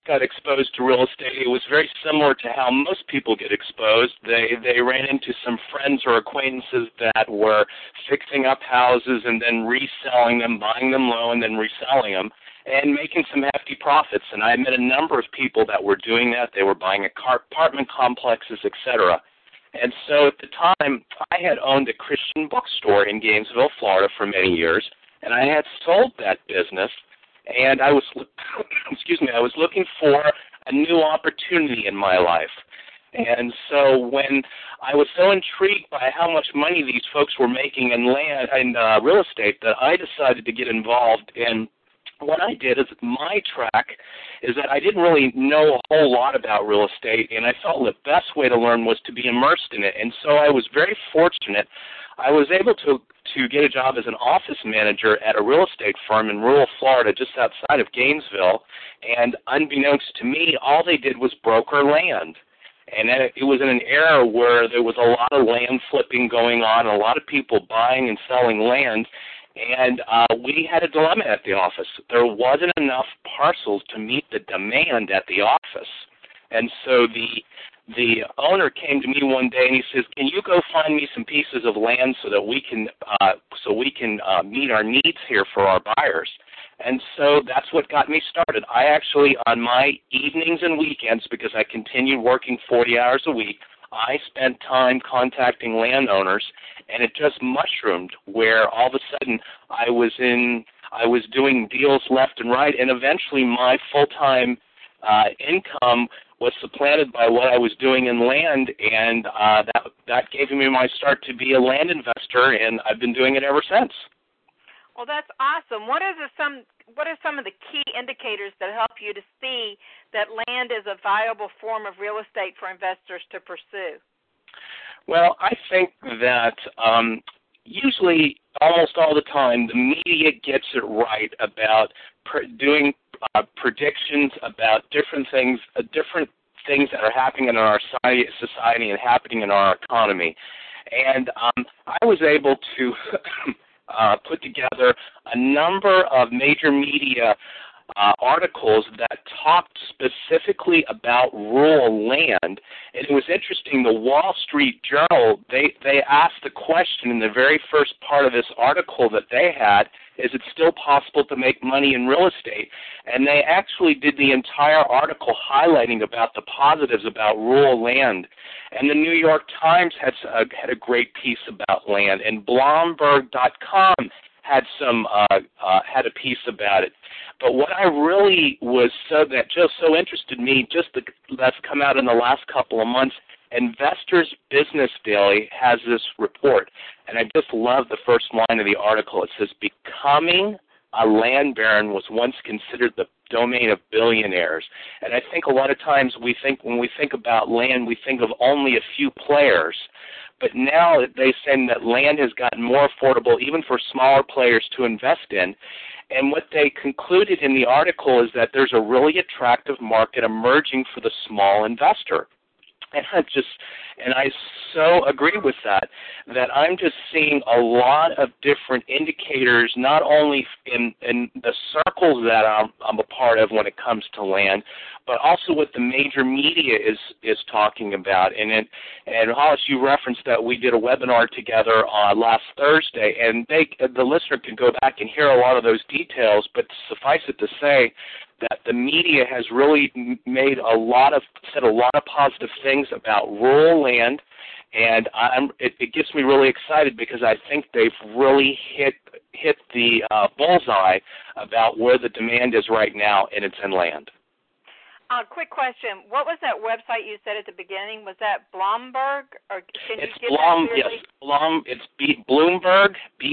got exposed to real estate, it was very similar to how most people get exposed. They ran into some friends or acquaintances that were fixing up houses and then reselling them, buying them low and then reselling them, and making some hefty profits. And I met a number of people that were doing that. They were buying apartment complexes, etc. And so at the time, I had owned a Christian bookstore in Gainesville, Florida for many years, and I had sold that business. And I was, I was looking for a new opportunity in my life. And so when I was so intrigued by how much money these folks were making in land and real estate that I decided to get involved. And what I did is my track is that I didn't really know a whole lot about real estate, and I felt the best way to learn was to be immersed in it. And so I was very fortunate. I was able to get a job as an office manager at a real estate firm in rural Florida just outside of Gainesville, and unbeknownst to me, all they did was broker land. And it was in an era where there was a lot of land flipping going on, a lot of people buying and selling land, and we had a dilemma at the office. There wasn't enough parcels to meet the demand at the office. And so the owner came to me one day and he says, "Can you go find me some pieces of land so that we can meet our needs here for our buyers?" And so that's what got me started. I actually, on my evenings and weekends, because I continued working 40 hours a week, I spent time contacting landowners, and it just mushroomed where all of a sudden I was doing deals left and right, and eventually my full-time income was supplanted by what I was doing in land, and that gave me my start to be a land investor, and I've been doing it ever since. Well, that's awesome. What are some of the key indicators that help you to see that land is a viable form of real estate for investors to pursue? Well, I think that usually, almost all the time, the media gets it right about doing predictions about different things that are happening in our society and happening in our economy. And I was able to put together a number of major media articles that talked specifically about rural land. And it was interesting, the Wall Street Journal, they asked the question in the very first part of this article that they had, is it still possible to make money in real estate? And they actually did the entire article highlighting about the positives about rural land. And the New York Times had a great piece about land, and Bloomberg.com had a piece about it. But what I really was so interested me, that's come out in the last couple of months, Investors Business Daily has this report, and I just love the first line of the article. It says, "Becoming a land baron was once considered the domain of billionaires." And I think a lot of times when we think about land, we think of only a few players. But now they say that land has gotten more affordable even for smaller players to invest in. And what they concluded in the article is that there's a really attractive market emerging for the small investor. And I so agree with that I'm just seeing a lot of different indicators, not only in the circles that I'm a part of when it comes to land, but also what the major media is talking about. And Hollis, you referenced that we did a webinar together last Thursday, and the listener can go back and hear a lot of those details, but suffice it to say that the media has really said a lot of positive things about rural land, and it gets me really excited because I think they've really hit the bullseye about where the demand is right now, and it's in land. Quick question: what was that website you said at the beginning? Was that Bloomberg, or can it's you give that clearly? Yes, it's Bloomberg,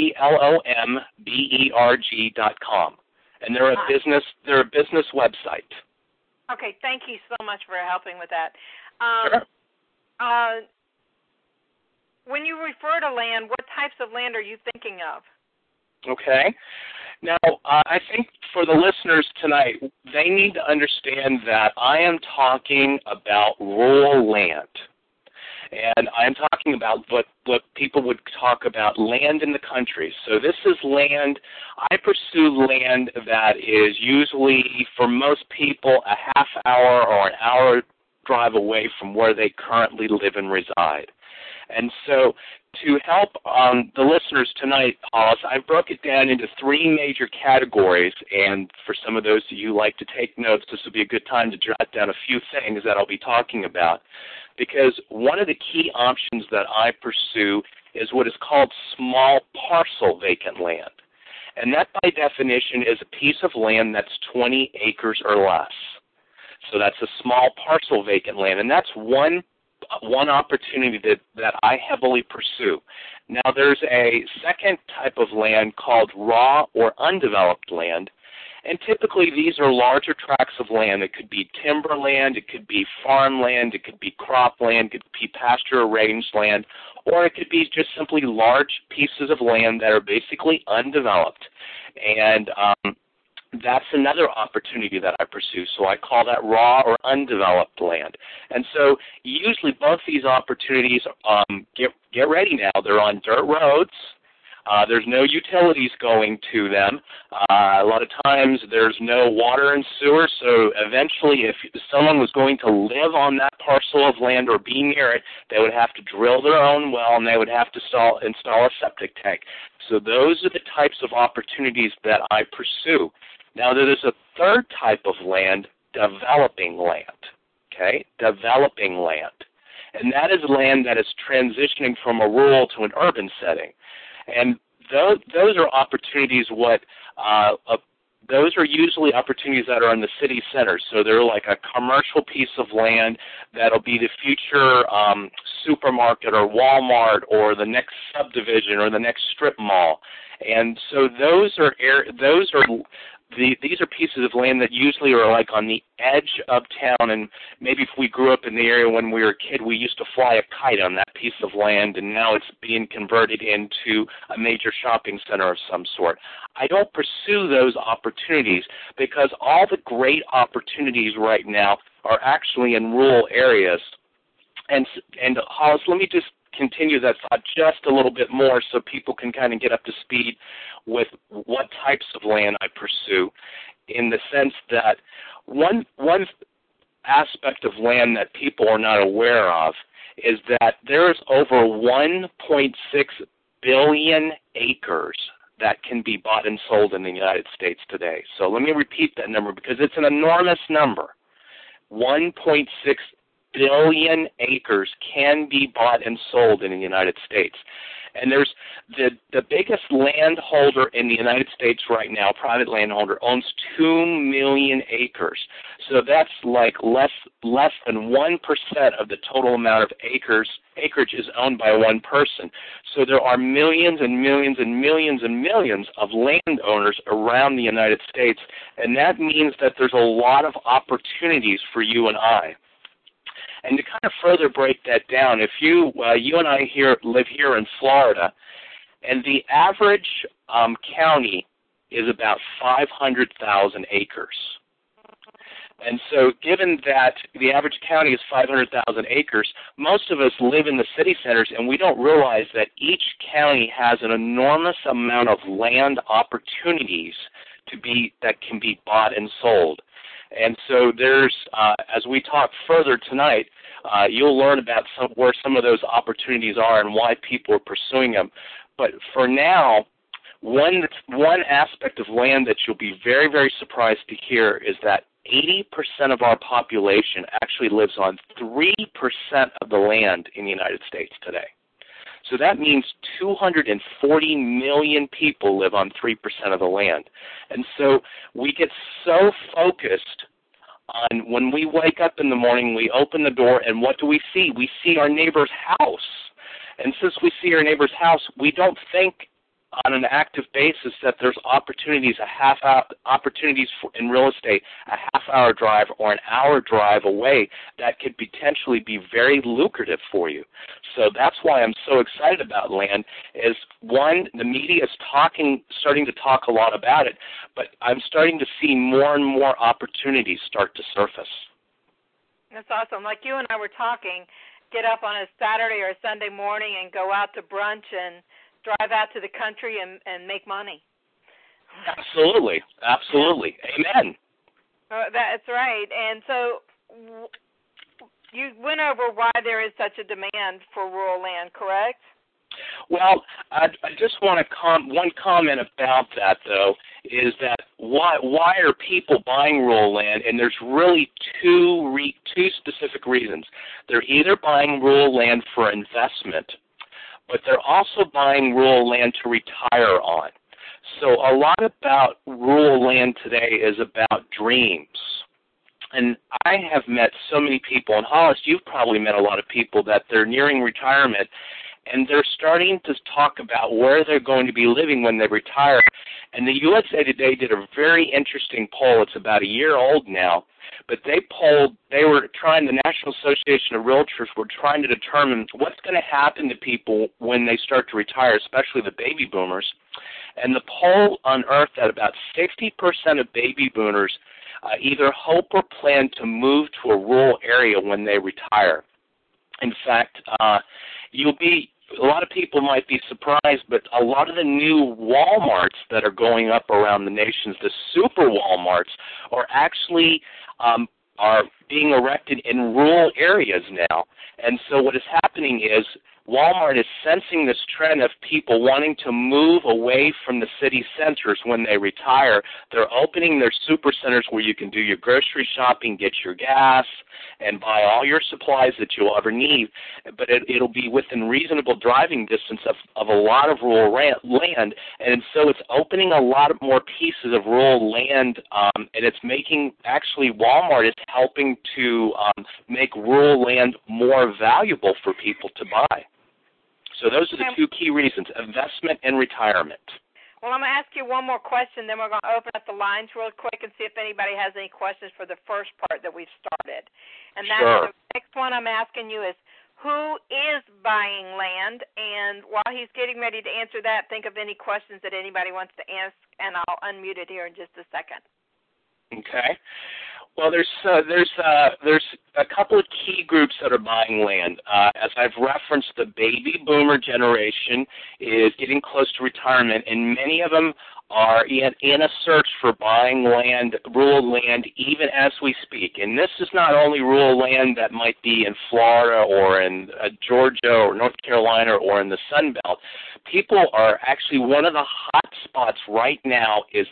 BLOMBERG.com. And they're a business website. Okay, thank you so much for helping with that. Sure. When you refer to land, what types of land are you thinking of? Okay. Now, I think for the listeners tonight, they need to understand that I am talking about rural land. And I'm talking talking about what people would talk about, land in the country. So this is land. I pursue land that is usually, for most people, a half hour or an hour drive away from where they currently live and reside. And so to help the listeners tonight, Hollis, I broke it down into three major categories, and for some of those of you who like to take notes, this would be a good time to jot down a few things that I'll be talking about, because one of the key options that I pursue is what is called small parcel vacant land. And that, by definition, is a piece of land that's 20 acres or less. So that's a small parcel vacant land, and that's one opportunity that I heavily pursue. Now, there's a second type of land called raw or undeveloped land, and typically these are larger tracts of land. It could be timberland, it could be farmland, it could be cropland, it could be pasture-arranged land, or it could be just simply large pieces of land that are basically undeveloped. And that's another opportunity that I pursue. So I call that raw or undeveloped land. And so usually both these opportunities, get ready now, they're on dirt roads. There's no utilities going to them. A lot of times there's no water and sewer, so eventually if someone was going to live on that parcel of land or be near it, they would have to drill their own well and they would have to install a septic tank. So those are the types of opportunities that I pursue. Now, there's a third type of land, developing land, okay? Developing land. And that is land that is transitioning from a rural to an urban setting. And those are opportunities those are usually opportunities that are in the city center. So they're like a commercial piece of land that'll be the future supermarket or Walmart or the next subdivision or the next strip mall. And so these are pieces of land that usually are like on the edge of town, and maybe if we grew up in the area when we were a kid, we used to fly a kite on that piece of land, and now it's being converted into a major shopping center of some sort. I don't pursue those opportunities because all the great opportunities right now are actually in rural areas. And Hollis, let me just continue that thought just a little bit more so people can kind of get up to speed with what types of land I pursue, in the sense that one aspect of land that people are not aware of is that there is over 1.6 billion acres that can be bought and sold in the United States today. So let me repeat that number because it's an enormous number. 1.6 billion acres can be bought and sold in the United States. And there's the biggest landholder in the United States right now, private landholder, owns 2 million acres. So that's like less than 1% of the total amount of acreage is owned by one person. So there are millions and millions and millions and millions of landowners around the United States, and that means that there's a lot of opportunities for you and I. And to kind of further break that down, if you and I live here in Florida, and the average county is about 500,000 acres. And so given that the average county is 500,000 acres, most of us live in the city centers, and we don't realize that each county has an enormous amount of land opportunities that can be bought and sold. And so there's, as we talk further tonight, you'll learn about where some of those opportunities are and why people are pursuing them. But for now, one aspect of land that you'll be very, very surprised to hear is that 80% of our population actually lives on 3% of the land in the United States today. So that means 240 million people live on 3% of the land. And so we get so focused on when we wake up in the morning, we open the door, and what do we see? We see our neighbor's house. And since we see our neighbor's house, we don't think on an active basis that there's opportunities in real estate, a half-hour drive or an hour drive away that could potentially be very lucrative for you. So that's why I'm so excited about land is, one, the media is starting to talk a lot about it, but I'm starting to see more and more opportunities start to surface. That's awesome. Like you and I were talking, get up on a Saturday or a Sunday morning and go out to brunch and drive out to the country and make money. Absolutely. Absolutely. Amen. That's right. And so you went over why there is such a demand for rural land, correct? Well, I just want to one comment about that, though, is that why are people buying rural land? And there's really two specific reasons. They're either buying rural land for investment, but they're also buying rural land to retire on. So a lot about rural land today is about dreams. And I have met so many people, and Hollis, you've probably met a lot of people that they're nearing retirement, and they're starting to talk about where they're going to be living when they retire. And the USA Today did a very interesting poll. It's about a year old now, but the National Association of Realtors were trying to determine what's going to happen to people when they start to retire, especially the baby boomers. And the poll unearthed that about 60% of baby boomers either hope or plan to move to a rural area when they retire. In fact, a lot of people might be surprised, but a lot of the new Walmarts that are going up around the nation, the super Walmarts, are actually are being erected in rural areas now. And so what is happening is Walmart is sensing this trend of people wanting to move away from the city centers when they retire. They're opening their super centers where you can do your grocery shopping, get your gas, and buy all your supplies that you'll ever need. But it'll be within reasonable driving distance of a lot of rural land. And so it's opening a lot of more pieces of rural land, and it's making, actually Walmart is helping to make rural land more valuable for people to buy. So those are the two key reasons, investment and retirement. Well, I'm going to ask you one more question, then we're going to open up the lines real quick and see if anybody has any questions for the first part that we've started. And that's the next one I'm asking you is, who is buying land? And while he's getting ready to answer that, think of any questions that anybody wants to ask, and I'll unmute it here in just a second. Okay. Well, there's a couple of key groups that are buying land. As I've referenced, the baby boomer generation is getting close to retirement, and many of them are in a search for buying land, rural land, even as we speak. And this is not only rural land that might be in Florida or in Georgia or North Carolina or in the Sun Belt. People are actually, one of the hot spots right now is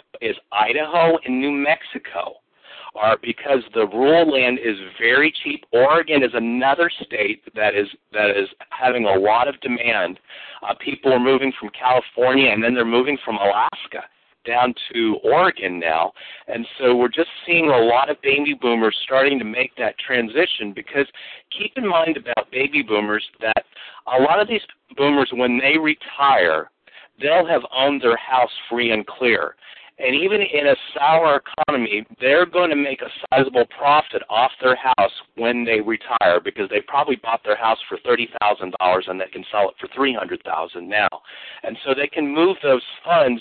Idaho and New Mexico. Because the rural land is very cheap. Oregon is another state that is having a lot of demand. People are moving from California, and then they're moving from Alaska down to Oregon now. And so we're just seeing a lot of baby boomers starting to make that transition, because keep in mind about baby boomers that a lot of these boomers, when they retire, they'll have owned their house free and clear. And even in a sour economy, they're going to make a sizable profit off their house when they retire, because they probably bought their house for $30,000 and they can sell it for $300,000 now. And so they can move those funds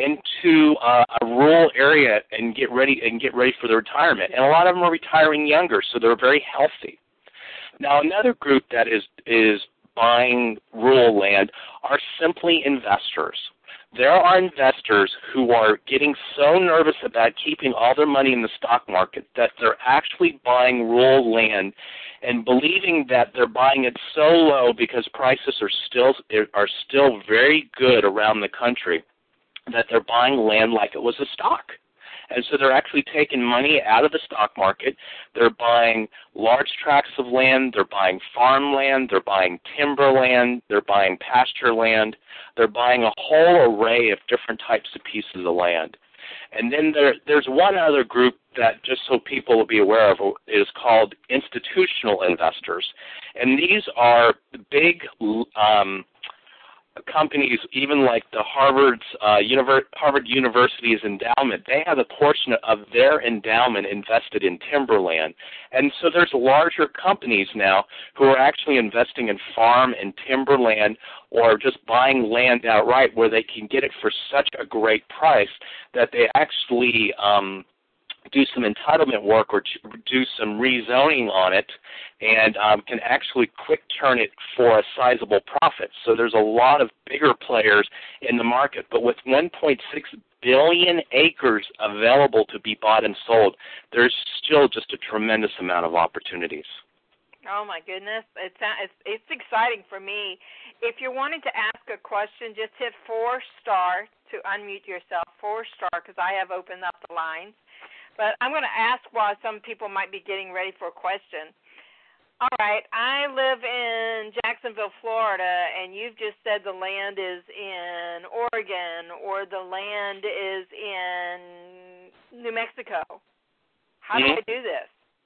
into a rural area and get ready for their retirement. And a lot of them are retiring younger, so they're very healthy. Now, another group that is buying rural land are simply investors. There are investors who are getting so nervous about keeping all their money in the stock market that they're actually buying rural land and believing that they're buying it so low because prices are still very good around the country, that they're buying land like it was a stock. And so they're actually taking money out of the stock market. They're buying large tracts of land. They're buying farmland. They're buying timberland. They're buying pasture land. They're buying a whole array of different types of pieces of land. And then there's one other group that, just so people will be aware of, is called institutional investors. And these are big companies, even like the Harvard University's endowment. They have a portion of their endowment invested in timberland. And so there's larger companies now who are actually investing in farm and timberland, or just buying land outright where they can get it for such a great price that they actually do some entitlement work or do some rezoning on it, and can actually quick turn it for a sizable profit. So there's a lot of bigger players in the market. But with 1.6 billion acres available to be bought and sold, there's still just a tremendous amount of opportunities. Oh, my goodness. It's exciting for me. If you're wanting to ask a question, just hit 4* to unmute yourself, 4*, because I have opened up the lines. But I'm going to ask while some people might be getting ready for a question. All right, I live in Jacksonville, Florida, and you've just said the land is in Oregon or the land is in New Mexico. How do I do this?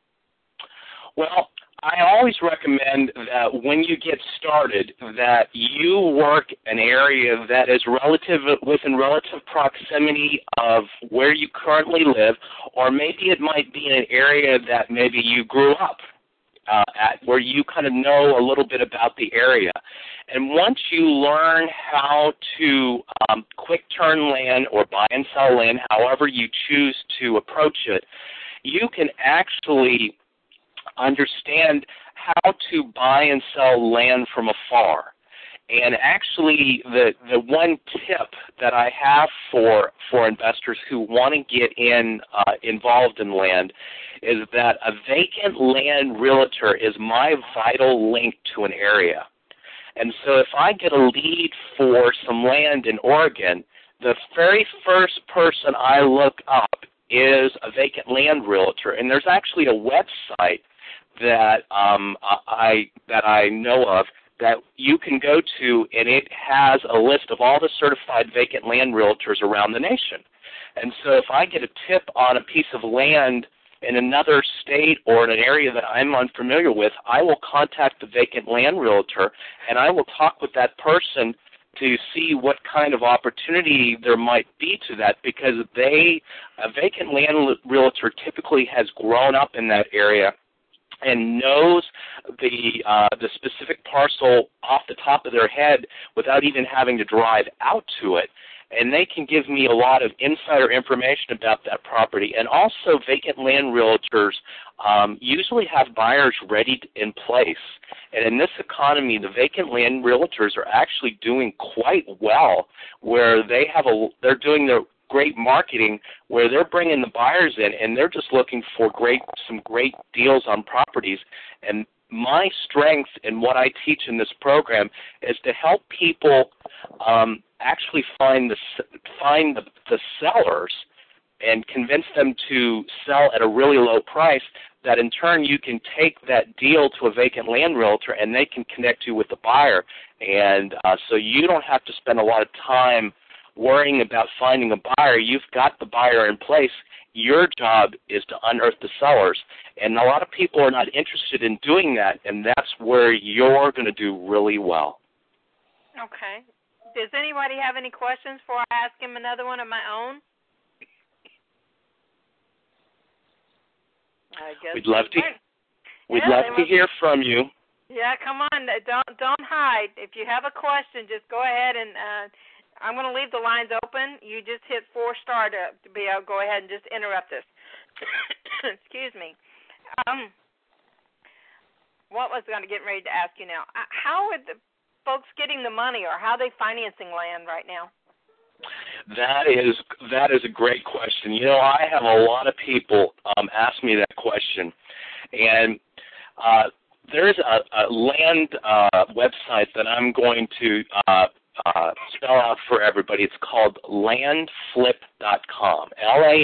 Well, I always recommend that when you get started that you work an area that is within relative proximity of where you currently live, or maybe it might be in an area that maybe you grew up at, where you kind of know a little bit about the area. And once you learn how to quick turn land or buy and sell land, however you choose to approach it, you can actually understand how to buy and sell land from afar. And actually, the one tip that I have for investors who want to get involved in land is that a vacant land realtor is my vital link to an area. And so if I get a lead for some land in Oregon, the very first person I look up is a vacant land realtor. And there's actually a website that I know of that you can go to, and it has a list of all the certified vacant land realtors around the nation. And so if I get a tip on a piece of land in another state or in an area that I'm unfamiliar with, I will contact the vacant land realtor, and I will talk with that person to see what kind of opportunity there might be to that, because a vacant land realtor typically has grown up in that area and knows the specific parcel off the top of their head without even having to drive out to it. And they can give me a lot of insider information about that property. And also, vacant land realtors usually have buyers ready in place. And in this economy, the vacant land realtors are actually doing quite well, where they're doing their great marketing, where they're bringing the buyers in and they're just looking for some great deals on properties. And my strength in what I teach in this program is to help people actually find the sellers and convince them to sell at a really low price, that in turn you can take that deal to a vacant land realtor and they can connect you with the buyer. And so you don't have to spend a lot of time worrying about finding a buyer. You've got the buyer in place. Your job is to unearth the sellers. And a lot of people are not interested in doing that, and that's where you're going to do really well. Okay. Does anybody have any questions before I ask him another one of my own? I guess we'd love to hear from you. Yeah, come on. Don't hide. If you have a question, just go ahead and I'm going to leave the lines open. You just hit 4* to be able to go ahead and just interrupt us. Excuse me. What was I going to get ready to ask you now? How are the folks getting the money, or how are they financing land right now? That is a great question. You know, I have a lot of people ask me that question, and there's a land website that I'm going to spell out for everybody. It's called landflip.com,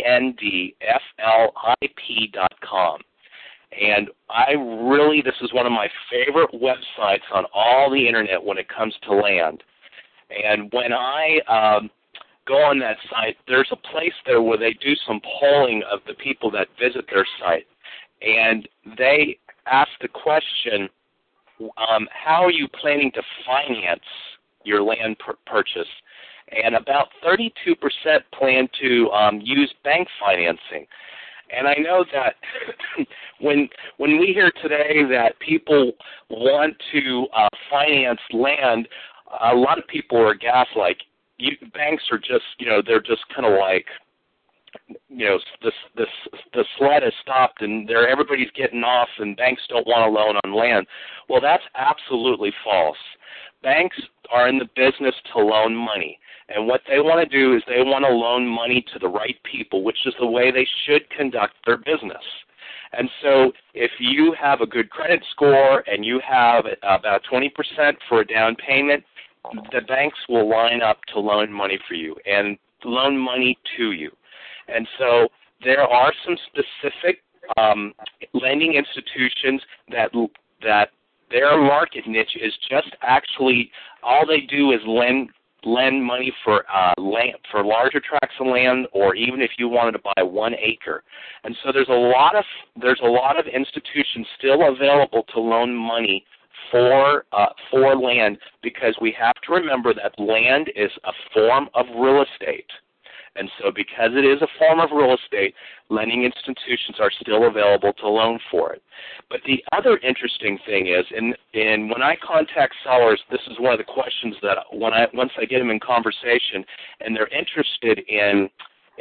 landflip.com. And this is one of my favorite websites on all the internet when it comes to land. And when I go on that site, there's a place there where they do some polling of the people that visit their site. And they ask the question, how are you planning to finance your land purchase? And about 32% plan to use bank financing. And I know that when we hear today that people want to finance land, a lot of people are aghast, like, banks are just, they're just kind of like, the sled has stopped and everybody's getting off and banks don't want to loan on land. Well, that's absolutely false. Banks are in the business to loan money. And what they want to do is they want to loan money to the right people, which is the way they should conduct their business. And so if you have a good credit score and you have about 20% for a down payment, the banks will line up to loan money for you and loan money to you. And so there are some specific lending institutions that their market niche is just actually all they do is lend money for land, for larger tracts of land, or even if you wanted to buy 1 acre. And so there's a lot of institutions still available to loan money for land, because we have to remember that land is a form of real estate. And so because it is a form of real estate, lending institutions are still available to loan for it. But the other interesting thing is, and when I contact sellers, this is one of the questions that once I get them in conversation and they're interested in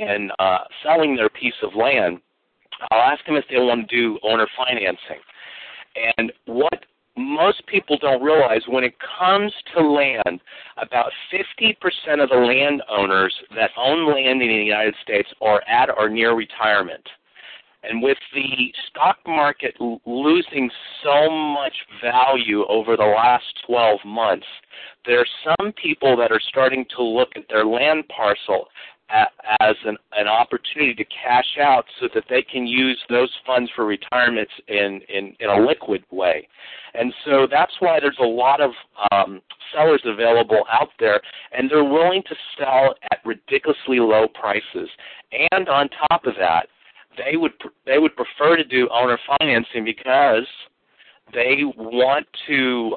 selling their piece of land, I'll ask them if they want to do owner financing. And what most people don't realize, when it comes to land, about 50% of the landowners that own land in the United States are at or near retirement. And with the stock market losing so much value over the last 12 months, there are some people that are starting to look at their land parcel as an opportunity to cash out so that they can use those funds for retirements in a liquid way. And so that's why there's a lot of sellers available out there, and they're willing to sell at ridiculously low prices. And on top of that, they would prefer to do owner financing because they want to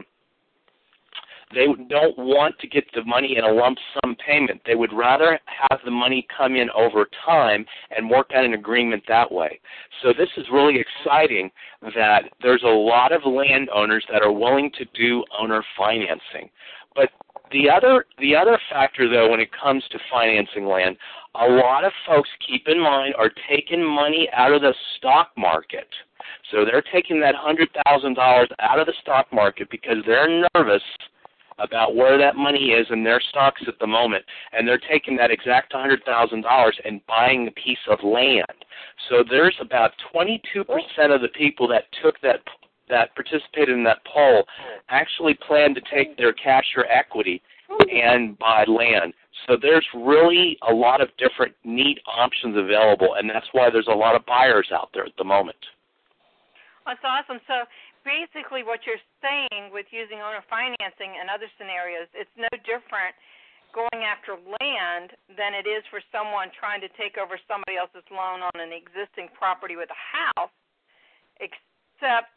they don't want to get the money in a lump sum payment. They would rather have the money come in over time and work out an agreement that way. So this is really exciting that there's a lot of landowners that are willing to do owner financing. But the other factor, though, when it comes to financing land, a lot of folks, keep in mind, are taking money out of the stock market. So they're taking that $100,000 out of the stock market because they're nervous about where that money is in their stocks at the moment, and they're taking that exact $100,000 and buying a piece of land. So there's about 22% of the people that participated in that poll actually plan to take their cash or equity and buy land. So there's really a lot of different neat options available, and that's why there's a lot of buyers out there at the moment. That's awesome. So basically what you're saying with using owner financing and other scenarios, it's no different going after land than it is for someone trying to take over somebody else's loan on an existing property with a house, except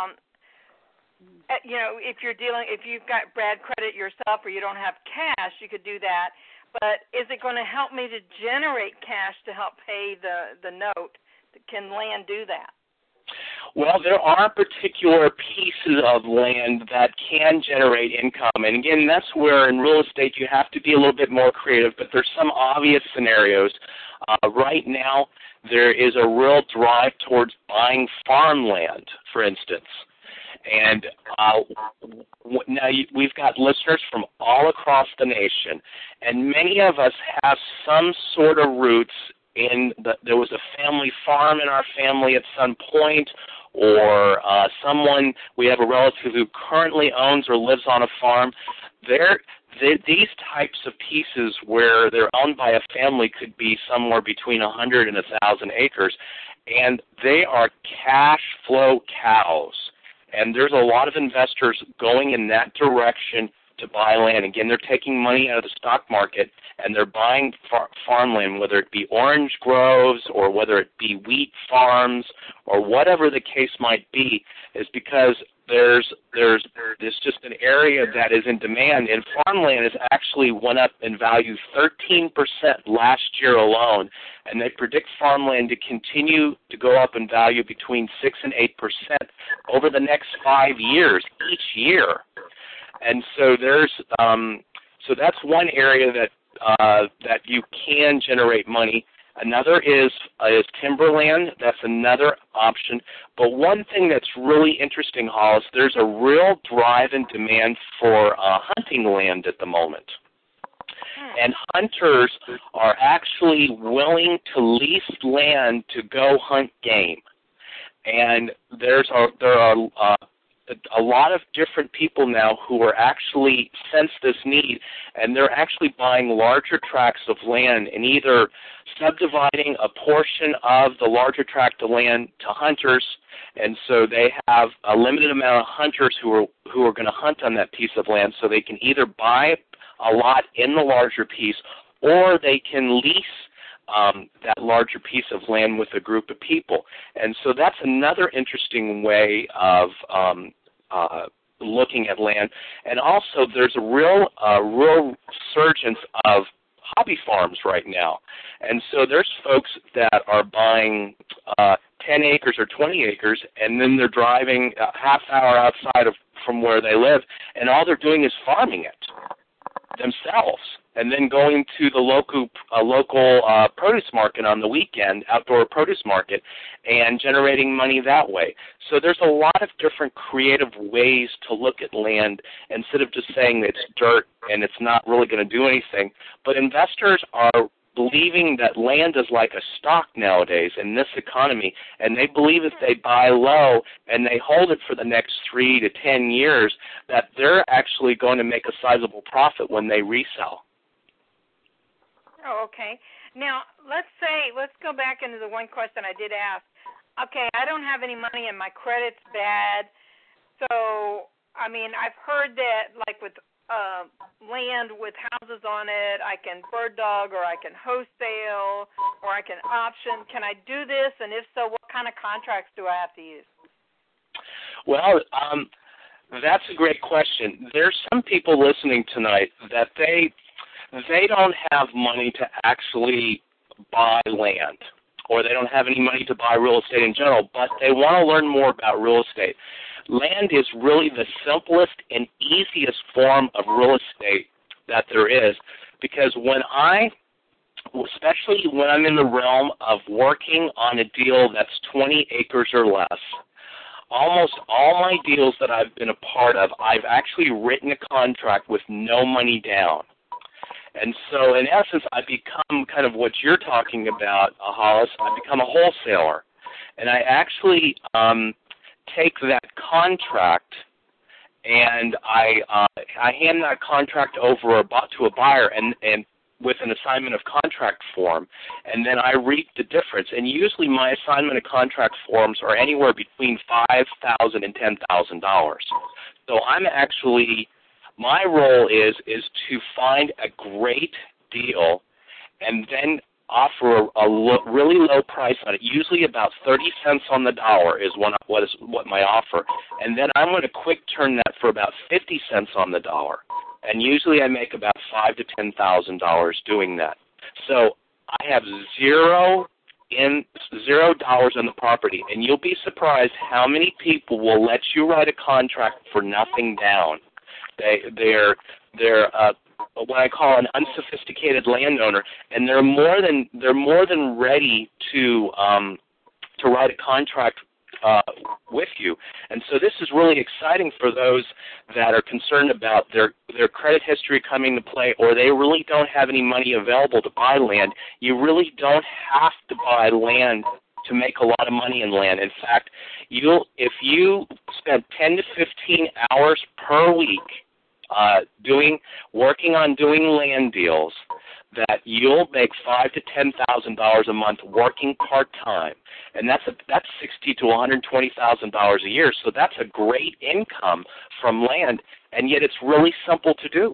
if you've got bad credit yourself or you don't have cash, you could do that. But is it going to help me to generate cash to help pay the note? Can land do that? Well, there are particular pieces of land that can generate income. And again, that's where in real estate you have to be a little bit more creative, but there's some obvious scenarios. Right now, there is a real drive towards buying farmland, for instance. And now we've got listeners from all across the nation, and many of us have some sort of roots there was a family farm in our family at some point, or we have a relative who currently owns or lives on a farm. These types of pieces where they're owned by a family could be somewhere between 100 and 1,000 acres, and they are cash flow cows. And there's a lot of investors going in that direction to buy land. Again, they're taking money out of the stock market and they're buying farmland, whether it be orange groves or whether it be wheat farms or whatever the case might be, is because there's just an area that is in demand, and farmland has actually went up in value 13% last year alone, and they predict farmland to continue to go up in value between 6 and 8% over the next 5 years each year. And so so that's one area that you can generate money. Another is timberland. That's another option. But one thing that's really interesting, Hollis, there's a real drive and demand for hunting land at the moment. And hunters are actually willing to lease land to go hunt game. And there are a lot of different people now who are actually sense this need, and they're actually buying larger tracts of land and either subdividing a portion of the larger tract of land to hunters, and so they have a limited amount of hunters who are going to hunt on that piece of land, so they can either buy a lot in the larger piece, or they can lease that larger piece of land with a group of people. And so that's another interesting way of looking at land. And also there's a real resurgence of hobby farms right now. And so there's folks that are buying 10 acres or 20 acres, and then they're driving a half hour outside from where they live, and all they're doing is farming it themselves, and then going to the local produce market on the weekend, outdoor produce market, and generating money that way. So there's a lot of different creative ways to look at land instead of just saying it's dirt and it's not really going to do anything. But investors are believing that land is like a stock nowadays in this economy, and they believe if they buy low and they hold it for the next 3 to 10 years, that they're actually going to make a sizable profit when they resell. Oh, okay. Now, let's go back into the one question I did ask. Okay, I don't have any money and my credit's bad. So, I mean, I've heard that, like with land with houses on it, I can bird dog, or I can wholesale, or I can option. Can I do this? And if so, what kind of contracts do I have to use? Well, that's a great question. There's some people listening tonight that they don't have money to actually buy land, or they don't have any money to buy real estate in general, but they want to learn more about real estate. Land is really the simplest and easiest form of real estate that there is, because especially when I'm in the realm of working on a deal that's 20 acres or less, almost all my deals that I've been a part of, I've actually written a contract with no money down. And so, in essence, I become kind of what you're talking about, Hollis. I become a wholesaler. And I actually take that contract and I hand that contract over to a buyer and with an assignment of contract form, and then I reap the difference. And usually my assignment of contract forms are anywhere between $5,000 and $10,000. So I'm actually, my role is to find a great deal and then offer a really low price on it, usually about 30 cents on the dollar is what my offer. And then I'm going to quick turn that for about 50 cents on the dollar. And usually I make about $5,000 to $10,000 doing that. So I have $0 on the property, and you'll be surprised how many people will let you write a contract for nothing down. They're what I call an unsophisticated landowner, and they're more than ready to write a contract with you. And so this is really exciting for those that are concerned about their credit history coming to play, or they really don't have any money available to buy land. You really don't have to buy land to make a lot of money in land. In fact, if you spend 10 to 15 hours per week working on doing land deals, that you'll make $5,000 to $10,000 a month working part-time, and that's $60,000 to $120,000 a year. So that's a great income from land, and yet it's really simple to do.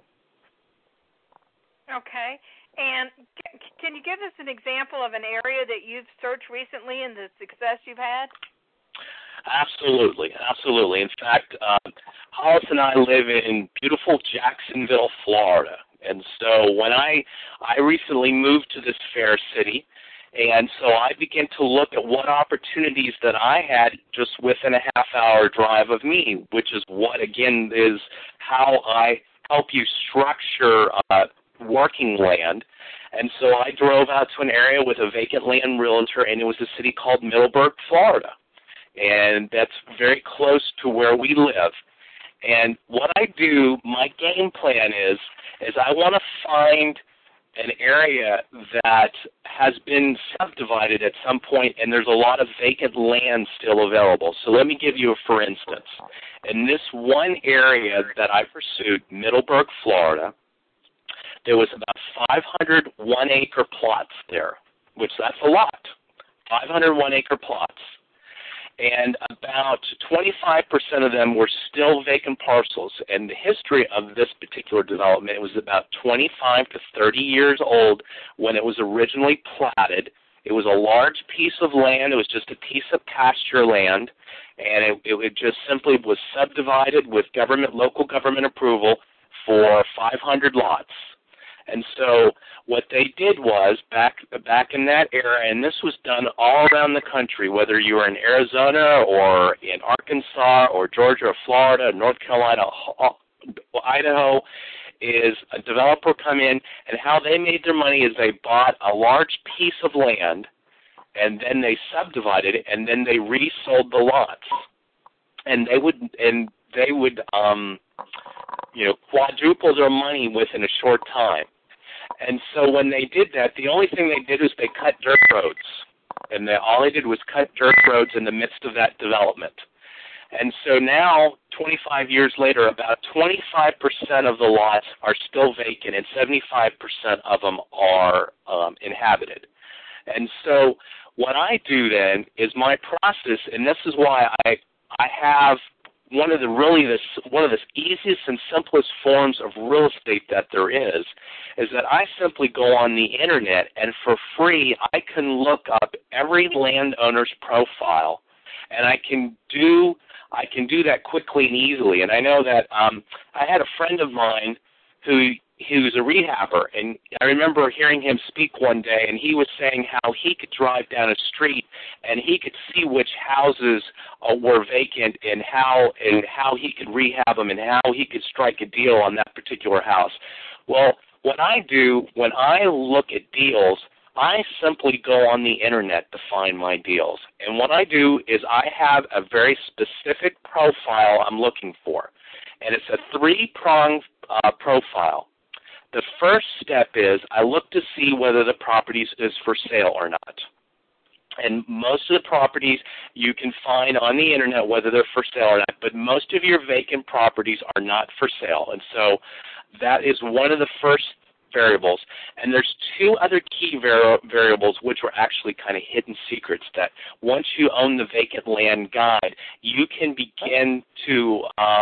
Okay. And can you give us an example of an area that you've searched recently and the success you've had? Absolutely. In fact, Hollis and I live in beautiful Jacksonville, Florida. And so when I recently moved to this fair city, and so I began to look at what opportunities that I had just within a half-hour drive of me, which is what, again, is how I help you structure working land. And so I drove out to an area with a vacant land realtor, and it was a city called Middleburg, Florida. And that's very close to where we live. And what I do, my game plan is I want to find an area that has been subdivided at some point, and there's a lot of vacant land still available. So let me give you a for instance. In this one area that I pursued, Middleburg, Florida, there was about 500 one-acre plots there, which that's a lot, 500 one-acre plots. And about 25% of them were still vacant parcels. And the history of this particular development, it was about 25 to 30 years old when it was originally platted. It was a large piece of land. It was just a piece of pasture land, and it just simply was subdivided with local government approval for 500 lots. And so what they did was, back in that era, and this was done all around the country, whether you were in Arizona or in Arkansas or Georgia or Florida, North Carolina, Idaho, is a developer come in, and how they made their money is they bought a large piece of land, and then they subdivided it, and then they resold the lots. And they would quadruple their money within a short time. And so when they did that, the only thing they did was they cut dirt roads. And all they did was cut dirt roads in the midst of that development. And so now, 25 years later, about 25% of the lots are still vacant, and 75% of them are inhabited. And so what I do then is my process, and this is why I have one of the easiest and simplest forms of real estate that there is that I simply go on the internet, and for free I can look up every landowner's profile, and I can do that quickly and easily. And I know that I had a friend of mine who's a rehabber, and I remember hearing him speak one day, and he was saying how he could drive down a street and he could see which houses were vacant and how he could rehab them and how he could strike a deal on that particular house. Well, what I do when I look at deals, I simply go on the internet to find my deals. And what I do is I have a very specific profile I'm looking for, and it's a three-pronged profile. The first step is I look to see whether the property is for sale or not. And most of the properties you can find on the internet whether they're for sale or not, but most of your vacant properties are not for sale. And so that is one of the first variables. And there's two other key variables which are actually kind of hidden secrets that once you own the vacant land guide, you can begin to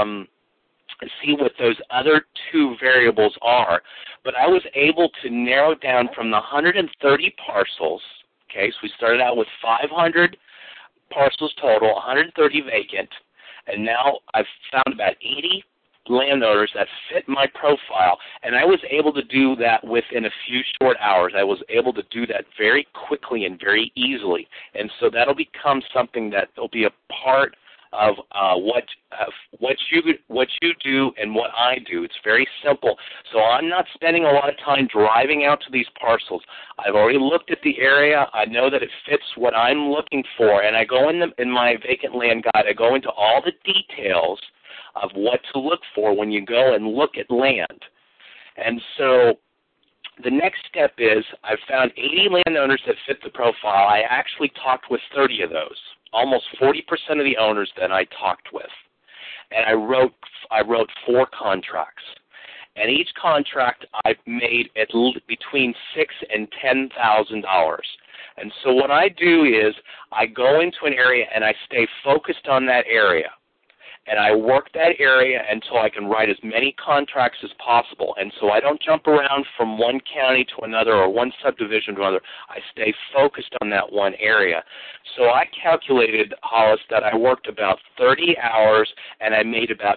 see what those other two variables are. But I was able to narrow down from the 130 parcels, okay, so we started out with 500 parcels total, 130 vacant, and now I've found about 80 landowners that fit my profile, and I was able to do that within a few short hours. I was able to do that very quickly and very easily, and so that'll become something that will be a part of what you do and what I do. It's very simple. So I'm not spending a lot of time driving out to these parcels. I've already looked at the area. I know that it fits what I'm looking for, and I go in my vacant land guide. I go into all the details of what to look for when you go and look at land. And so the next step is I've found 80 landowners that fit the profile. I actually talked with 30 of those, almost 40% of the owners that I talked with. And I wrote 4 contracts. And each contract I've made between $6,000 and $10,000. And so what I do is I go into an area and I stay focused on that area. And I work that area until I can write as many contracts as possible. And so I don't jump around from one county to another or one subdivision to another. I stay focused on that one area. So I calculated, Hollis, that I worked about 30 hours and I made about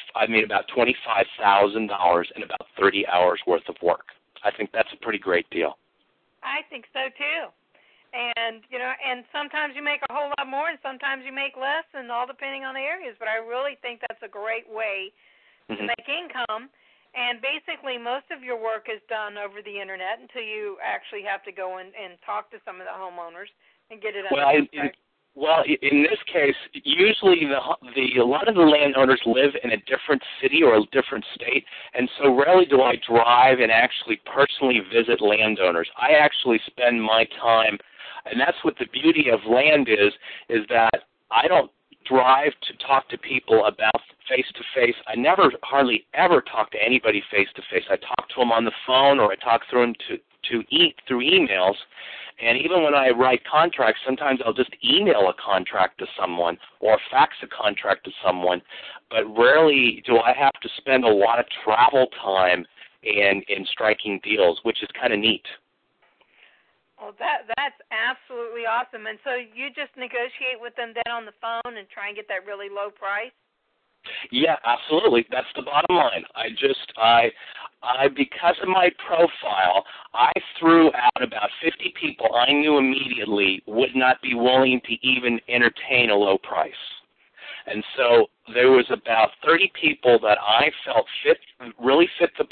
$25,000 in about 30 hours worth of work. I think that's a pretty great deal. I think so too. And, and sometimes you make a whole lot more and sometimes you make less, and all depending on the areas. But I really think that's a great way to make income. And basically, most of your work is done over the internet until you actually have to go and talk to some of the homeowners and get it under contract. Well, in this case, usually a lot of the landowners live in a different city or a different state, and so rarely do I drive and actually personally visit landowners. I actually spend my time, and that's what the beauty of land is that I don't drive to talk to people about face-to-face. I never hardly ever talk to anybody face-to-face. I talk to them on the phone, or I talk through them through emails. And even when I write contracts, sometimes I'll just email a contract to someone or fax a contract to someone, but rarely do I have to spend a lot of travel time in striking deals, which is kind of neat. Well, that's absolutely awesome. And so you just negotiate with them then on the phone and try and get that really low price? Yeah, absolutely. That's the bottom line. I because of my profile, I threw out about 50 people I knew immediately would not be willing to even entertain a low price. And so there was about 30 people that I felt really fit the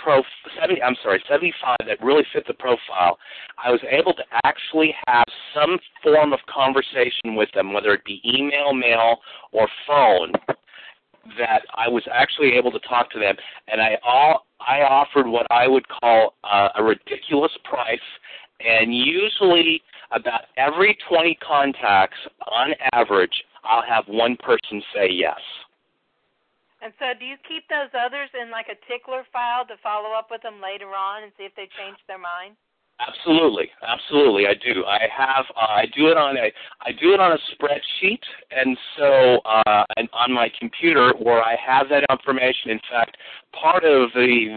75 that really fit the profile. I was able to actually have some form of conversation with them, whether it be email, mail, or phone, that I was actually able to talk to them. And I offered what I would call a ridiculous price, and usually about every 20 contacts, on average, I'll have one person say yes. And so do you keep those others in like a tickler file to follow up with them later on and see if they changed their mind? Absolutely, I do. I do it on a spreadsheet, and so and on my computer where I have that information. In fact, part of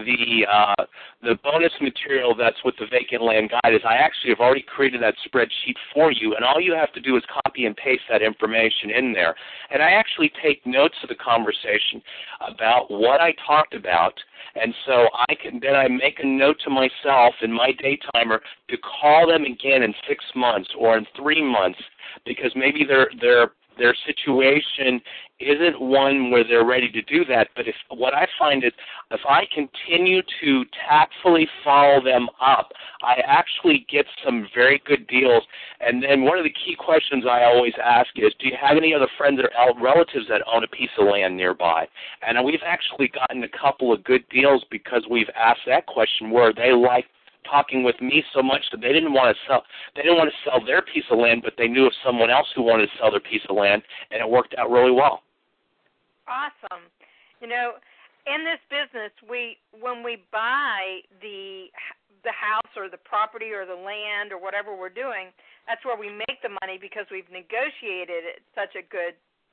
the bonus material that's with the Vacant Land Guide is I actually have already created that spreadsheet for you, and all you have to do is copy and paste that information in there. And I actually take notes of the conversation about what I talked about. And so I make a note to myself in my day timer to call them again in 6 months or in 3 months, because maybe their situation isn't one where they're ready to do that. But what I find is if I continue to tactfully follow them up, I actually get some very good deals. And then one of the key questions I always ask is, do you have any other friends or relatives that own a piece of land nearby? And we've actually gotten a couple of good deals because we've asked that question, where they like talking with me so much that they didn't want to sell their piece of land, but they knew of someone else who wanted to sell their piece of land, and it worked out really well. Awesome. You know, in this business, when we buy the house or the property or the land or whatever we're doing, that's where we make the money because we've negotiated at such a good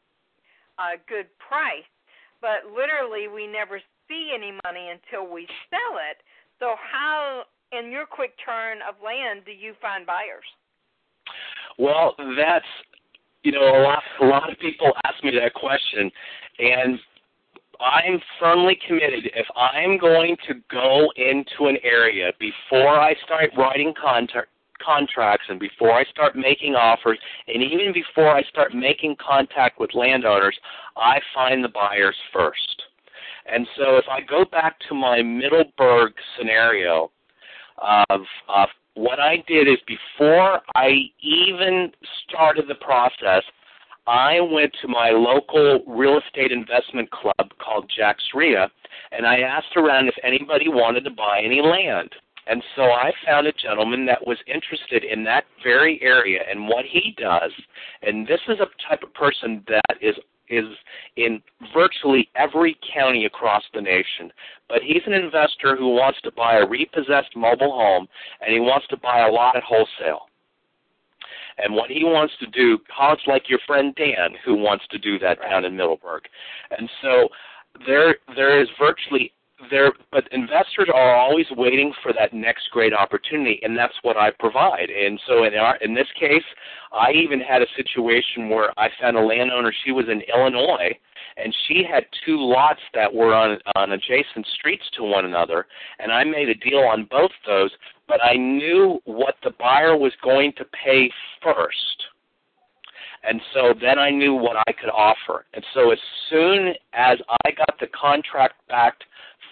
price. But literally, we never see any money until we sell it. So how, in your quick turn of land, do you find buyers? Well, that's, a lot of people ask me that question, and I'm firmly committed. If I'm going to go into an area before I start writing contracts and before I start making offers, and even before I start making contact with landowners, I find the buyers first. And so if I go back to my Middleburg scenario of what I did is, before I even started the process, I went to my local real estate investment club called Jack's REIA, and I asked around if anybody wanted to buy any land. And so I found a gentleman that was interested in that very area and what he does. And this is a type of person that is in virtually every county across the nation. But he's an investor who wants to buy a repossessed mobile home, and he wants to buy a lot at wholesale. And what he wants to do, college like your friend Dan, who wants to do that down in Middleburg. And so there is virtually there, but investors are always waiting for that next great opportunity, and that's what I provide. And so in this case, I even had a situation where I found a landowner. She was in Illinois, and she had 2 lots that were on adjacent streets to one another, and I made a deal on both those, but I knew what the buyer was going to pay first. And so then I knew what I could offer. And so as soon as I got the contract back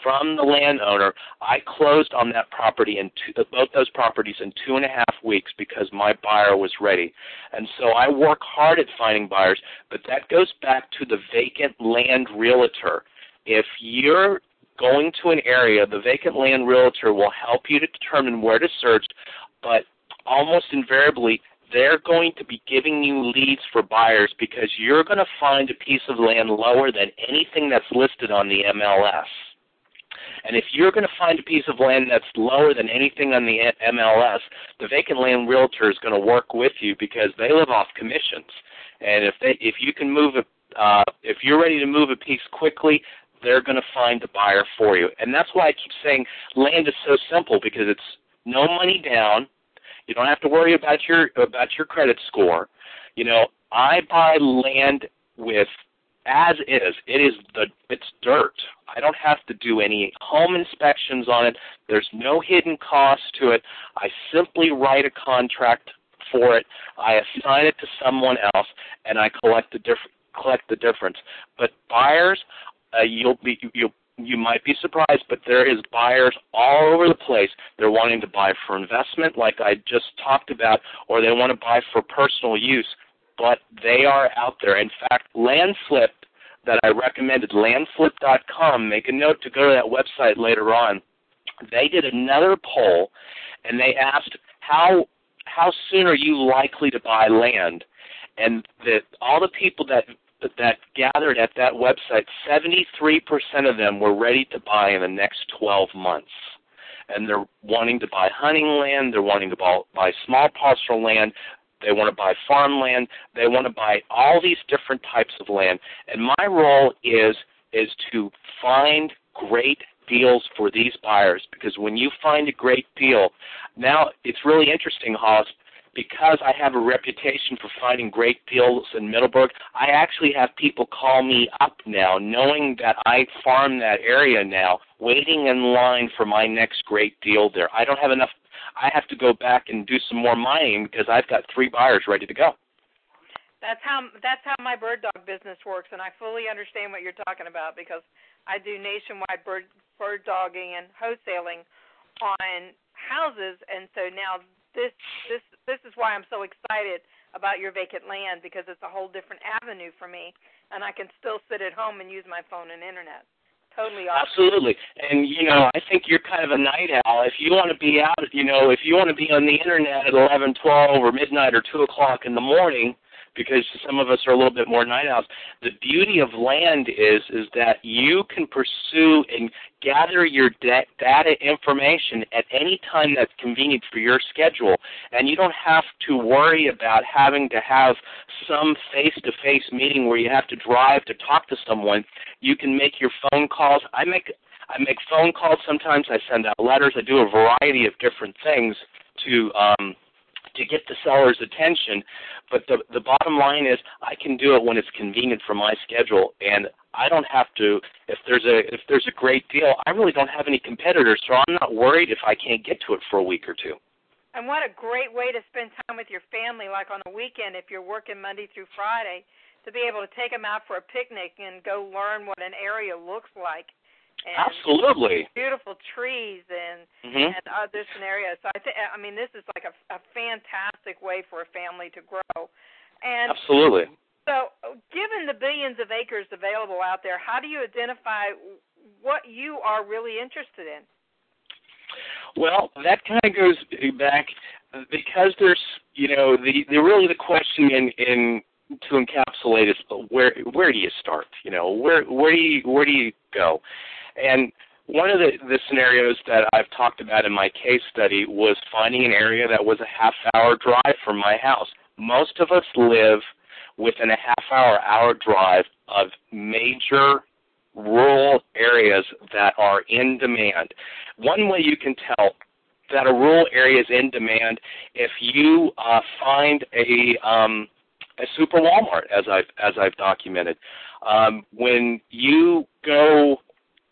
from the landowner. I closed on that property both those properties in 2.5 weeks because my buyer was ready. And so I work hard at finding buyers, but that goes back to the vacant land realtor. If you're going to an area, the vacant land realtor will help you to determine where to search, but almost invariably, they're going to be giving you leads for buyers because you're going to find a piece of land lower than anything that's listed on the MLS. And if you're going to find a piece of land that's lower than anything on the MLS, the vacant land realtor is going to work with you because they live off commissions. And if you can move if you're ready to move a piece quickly, they're going to find a buyer for you. And that's why I keep saying land is so simple, because it's no money down. You don't have to worry about your credit score. I buy land with as is. It's dirt. I don't have to do any home inspections on it. There's no hidden cost to it. I simply write a contract for it. I assign it to someone else, and I collect the difference. But buyers, you might be surprised, but there is buyers all over the place. They're wanting to buy for investment, like I just talked about, or they want to buy for personal use, but they are out there. In fact, LandFlip, that I recommended, landflip.com, make a note to go to that website later on. They did another poll, and they asked, how soon are you likely to buy land? And all the people that gathered at that website, 73% of them were ready to buy in the next 12 months. And they're wanting to buy hunting land, they're wanting to buy small parcel land, they want to buy farmland, they want to buy all these different types of land. And my role is to find great deals for these buyers, because when you find a great deal, now it's really interesting, Hollis, because I have a reputation for finding great deals in Middleburg, I actually have people call me up now, knowing that I farm that area now, waiting in line for my next great deal there. I don't have enough. I have to go back and do some more mining because I've got 3 buyers ready to go. That's how my bird dog business works, and I fully understand what you're talking about because I do nationwide bird dogging and wholesaling on houses, and so now this is why I'm so excited about your vacant land, because it's a whole different avenue for me, and I can still sit at home and use my phone and internet. Totally awesome. Absolutely. And, I think you're kind of a night owl. If you want to be out, if you want to be on the internet at 11, 12, or midnight or 2 o'clock in the morning, because some of us are a little bit more night owls, the beauty of land is that you can pursue and gather your data information at any time that's convenient for your schedule, and you don't have to worry about having to have some face-to-face meeting where you have to drive to talk to someone. You can make your phone calls. I make phone calls sometimes. I send out letters. I do a variety of different things to get the seller's attention, but the bottom line is I can do it when it's convenient for my schedule, and I don't have to. If there's a great deal, I really don't have any competitors, so I'm not worried if I can't get to it for a week or two. And what a great way to spend time with your family, like on a weekend if you're working Monday through Friday, to be able to take them out for a picnic and go learn what an area looks like. And absolutely. Beautiful trees and other scenarios. So I mean, this is like a fantastic way for a family to grow. And absolutely. So, given the billions of acres available out there, how do you identify what you are really interested in? Well, that kind of goes back because there's, the question in to encapsulate is where do you start? Where do you go? And one of the scenarios that I've talked about in my case study was finding an area that was a half-hour drive from my house. Most of us live within a half-hour drive of major rural areas that are in demand. One way you can tell that a rural area is in demand if you find a super Walmart, as I've documented. When you go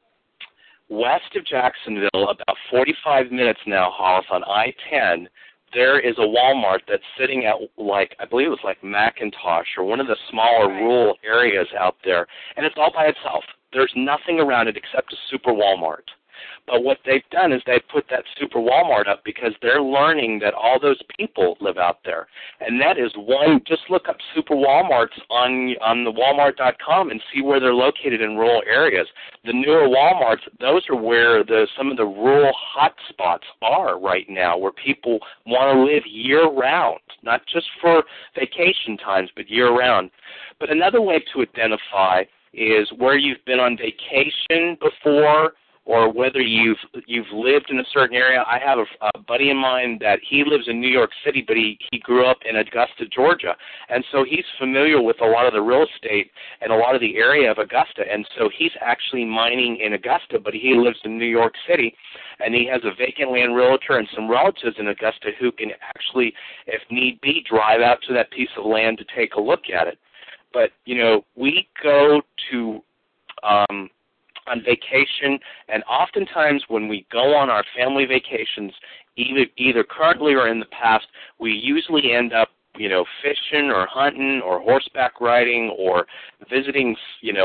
west of Jacksonville, about 45 minutes now, Hollis, on I-10, there is a Walmart that's sitting at, like, I believe it was like McIntosh or one of the smaller rural areas out there, and it's all by itself. There's nothing around it except a super Walmart. But what they've done is they've put that super Walmart up because they're learning that all those people live out there. And that is one, just look up super Walmarts on the Walmart.com and see where they're located in rural areas. The newer Walmarts, those are where some of the rural hot spots are right now, where people want to live year-round, not just for vacation times, but year-round. But another way to identify is where you've been on vacation before, or whether you've lived in a certain area. I have a buddy of mine that he lives in New York City, but he grew up in Augusta, Georgia, and so he's familiar with a lot of the real estate and a lot of the area of Augusta, and so he's actually mining in Augusta, but he lives in New York City, and he has a vacant land realtor and some relatives in Augusta who can actually, if need be, drive out to that piece of land to take a look at it. But, we go to on vacation, and oftentimes when we go on our family vacations, either currently or in the past, we usually end up, fishing or hunting or horseback riding or visiting,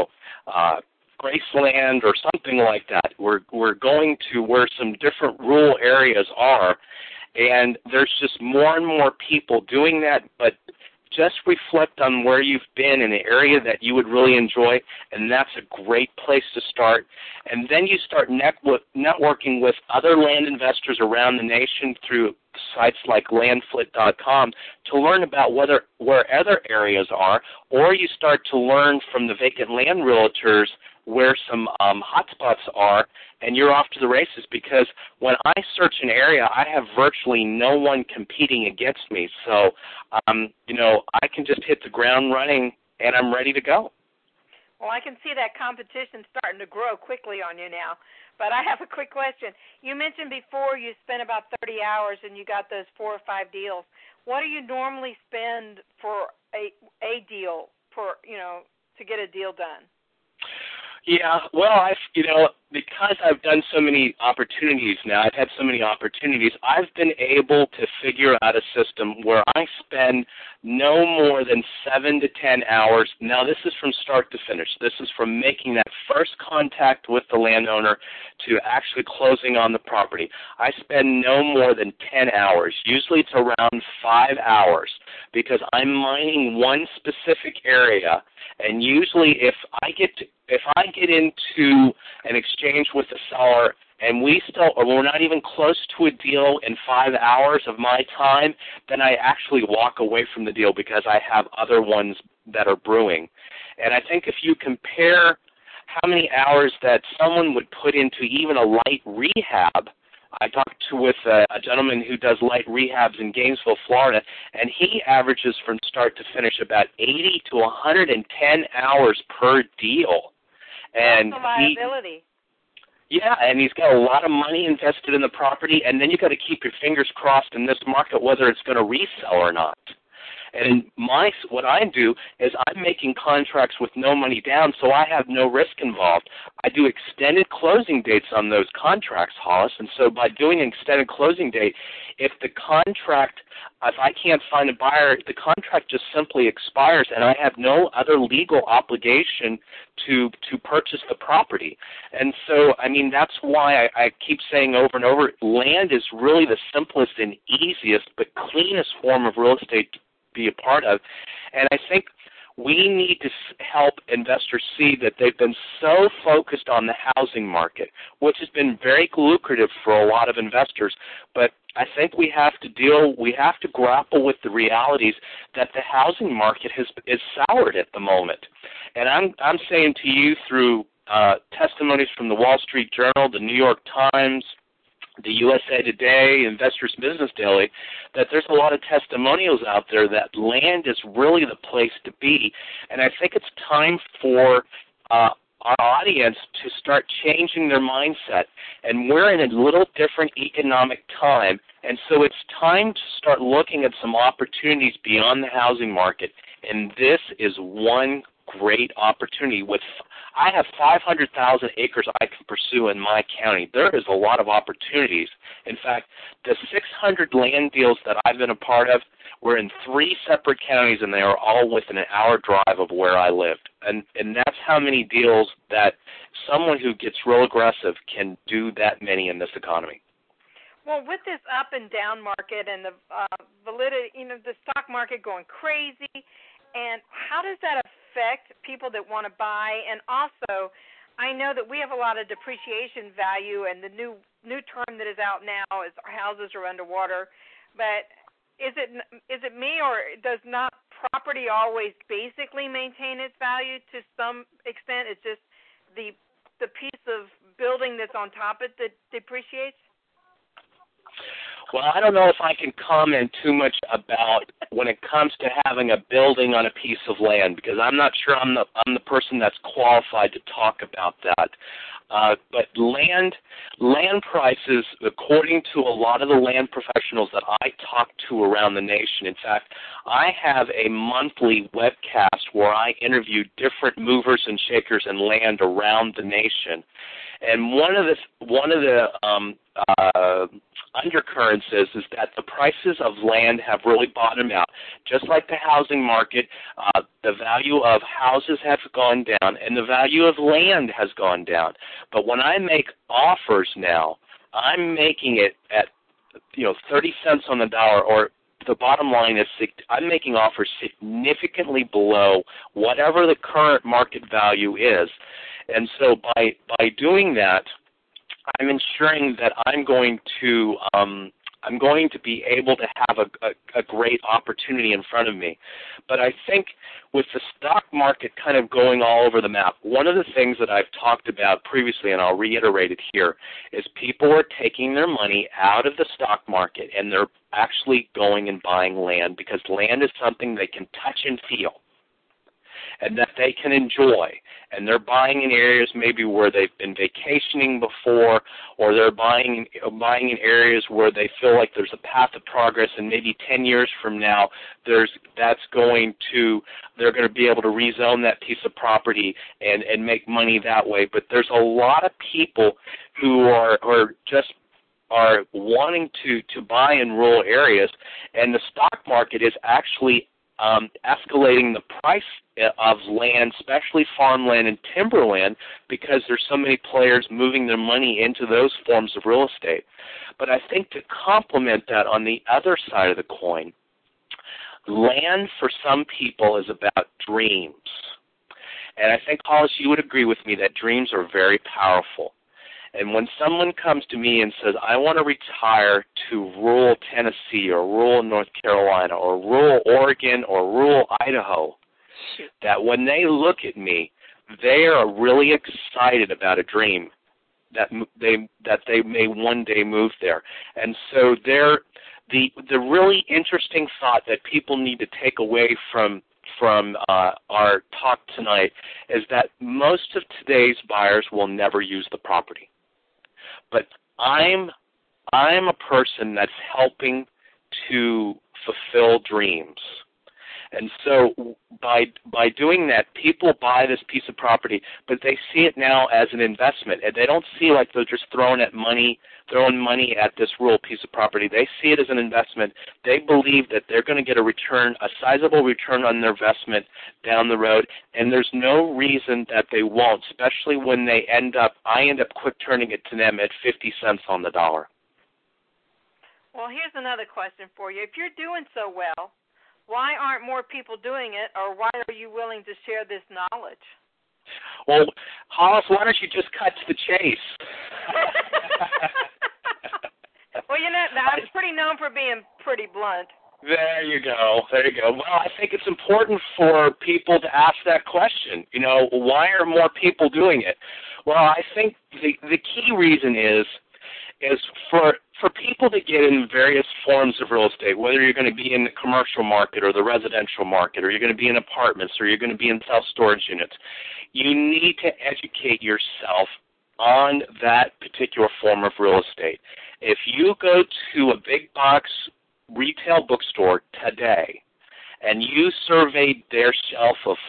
Graceland or something like that. We're going to where some different rural areas are, and there's just more and more people doing that, but just reflect on where you've been in an area that you would really enjoy, and that's a great place to start. And then you start networking with other land investors around the nation through sites like landflit.com to learn about where other areas are, or you start to learn from the vacant land realtors where some hotspots are, and you're off to the races, because when I search an area, I have virtually no one competing against me. So, I can just hit the ground running, and I'm ready to go. Well, I can see that competition starting to grow quickly on you now. But I have a quick question. You mentioned before you spent about 30 hours and you got those 4 or 5 deals. What do you normally spend for a deal to get a deal done? Yeah, well, because I've done so many opportunities now, I've had so many opportunities, I've been able to figure out a system where I spend no more than 7 to 10 hours. Now, this is from start to finish. This is from making that first contact with the landowner to actually closing on the property. I spend no more than 10 hours. Usually it's around 5 hours, because I'm mining one specific area, and usually if I get into an exchange with the seller and we're not even close to a deal in 5 hours of my time, then I actually walk away from the deal because I have other ones that are brewing. And I think if you compare how many hours that someone would put into even a light rehab, I talked with a gentleman who does light rehabs in Gainesville, Florida, and he averages from start to finish about 80 to 110 hours per deal. And that's a liability. And he's got a lot of money invested in the property, and then you've got to keep your fingers crossed in this market whether it's going to resell or not. And what I do is I'm making contracts with no money down, so I have no risk involved. I do extended closing dates on those contracts, Hollis, and so by doing an extended closing date, if I can't find a buyer, the contract just simply expires, and I have no other legal obligation to purchase the property. And so, that's why I keep saying over and over, land is really the simplest and easiest but cleanest form of real estate to be a part of. And I think we need to help investors see that they've been so focused on the housing market, which has been very lucrative for a lot of investors, but I think we have to grapple with the realities that the housing market is soured at the moment. And I'm saying to you through testimonies from the Wall Street Journal, the New York Times, the USA Today, Investors Business Daily, that there's a lot of testimonials out there that land is really the place to be. And I think it's time for our audience to start changing their mindset. And we're in a little different economic time, and so it's time to start looking at some opportunities beyond the housing market. And this is one great opportunity. I have 500,000 acres I can pursue in my county. There is a lot of opportunities. In fact, the 600 land deals that I've been a part of were in 3 separate counties, and they are all within an hour drive of where I lived. And that's how many deals that someone who gets real aggressive can do that many in this economy. Well, with this up and down market and the validity, the stock market going crazy, and how does that affect people that want to buy? And also, I know that we have a lot of depreciation value, and the new term that is out now is our houses are underwater. But is it me, or does not property always basically maintain its value to some extent? It's just the piece of building that's on top of it that depreciates? Well, I don't know if I can comment too much about when it comes to having a building on a piece of land, because I'm not sure I'm the person that's qualified to talk about that. But land prices, according to a lot of the land professionals that I talk to around the nation, in fact, I have a monthly webcast where I interview different movers and shakers in land around the nation. And one of the undercurrents is that the prices of land have really bottomed out. Just like the housing market, the value of houses has gone down, and the value of land has gone down. But when I make offers now, I'm making it at 30 cents on the dollar, or the bottom line is I'm making offers significantly below whatever the current market value is. And so by doing that, I'm ensuring that I'm going to be able to have a great opportunity in front of me. But I think with the stock market kind of going all over the map, one of the things that I've talked about previously, and I'll reiterate it here, is people are taking their money out of the stock market and they're actually going and buying land, because land is something they can touch and feel and that they can enjoy. And they're buying in areas maybe where they've been vacationing before, or they're buying in areas where they feel like there's a path of progress, and maybe 10 years from now they're going to be able to rezone that piece of property and make money that way. But there's a lot of people who are wanting to buy in rural areas, and the stock market is actually escalating the price of land, especially farmland and timberland, because there's so many players moving their money into those forms of real estate. But I think to complement that, on the other side of the coin, land for some people is about dreams. And I think, Hollis, you would agree with me that dreams are very powerful. And when someone comes to me and says, I want to retire to rural Tennessee or rural North Carolina or rural Oregon or rural Idaho, that when they look at me, they are really excited about a dream that they may one day move there. And so the really interesting thought that people need to take away from our talk tonight is that most of today's buyers will never use the property. But I'm a person that's helping to fulfill dreams. And so by doing that, people buy this piece of property, but they see it now as an investment. And they don't see like they're just throwing money at this rural piece of property. They see it as an investment. They believe that they're going to get a sizable return on their investment down the road, and there's no reason that they won't, especially when I end up quick turning it to them at 50 cents on the dollar. Well, here's another question for you. If you're doing so well, why aren't more people doing it, or why are you willing to share this knowledge? Well, Hollis, why don't you just cut to the chase? Well, I'm pretty known for being pretty blunt. There you go. Well, I think it's important for people to ask that question. Why are more people doing it? Well, I think the key reason is for people to get in various forms of real estate, whether you're going to be in the commercial market or the residential market, or you're going to be in apartments, or you're going to be in self-storage units, you need to educate yourself on that particular form of real estate. If you go to a big box retail bookstore today and you surveyed their shelves of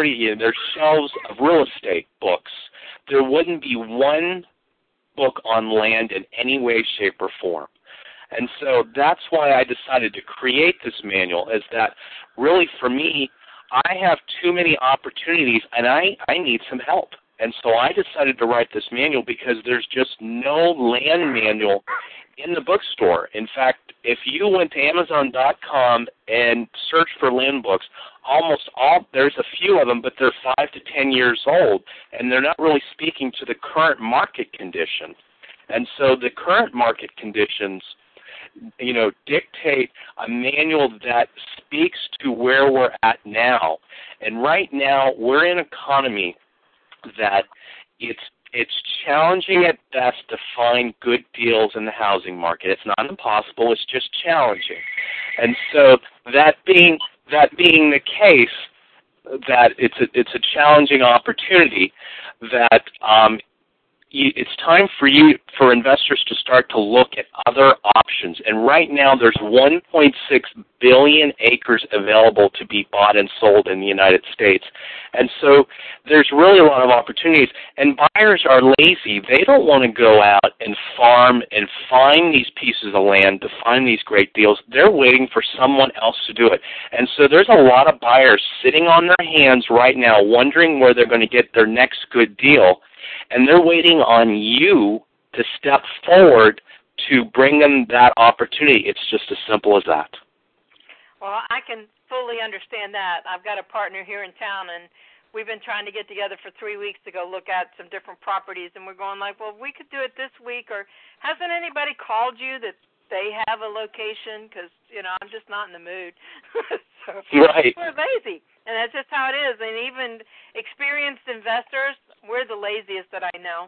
real estate books, there wouldn't be one book on land in any way, shape, or form. And so that's why I decided to create this manual, is that really for me, I have too many opportunities and I need some help. And so I decided to write this manual because there's just no land manual in the bookstore. In fact, if you went to Amazon.com and searched for land books, there's a few of them, but they're 5 to 10 years old, and they're not really speaking to the current market conditions. And so the current market conditions, dictate a manual that speaks to where we're at now. And right now, we're in an economy that it's challenging at best to find good deals in the housing market. It's not impossible, it's just challenging. And so that being the case, that it's a challenging opportunity, that it's time for investors to start to look at other options. And right now there's 1.6 billion acres available to be bought and sold in the United States. And so there's really a lot of opportunities. And buyers are lazy. They don't want to go out and farm and find these pieces of land to find these great deals. They're waiting for someone else to do it. And so there's a lot of buyers sitting on their hands right now wondering where they're going to get their next good deal. And they're waiting on you to step forward to bring them that opportunity. It's just as simple as that. Well, I can fully understand that. I've got a partner here in town, and we've been trying to get together for 3 weeks to go look at some different properties, and we're going like, well, we could do it this week, or hasn't anybody called you that they have a location? Because, I'm just not in the mood. So right. We're lazy, and that's just how it is. And even experienced investors, we're the laziest that I know.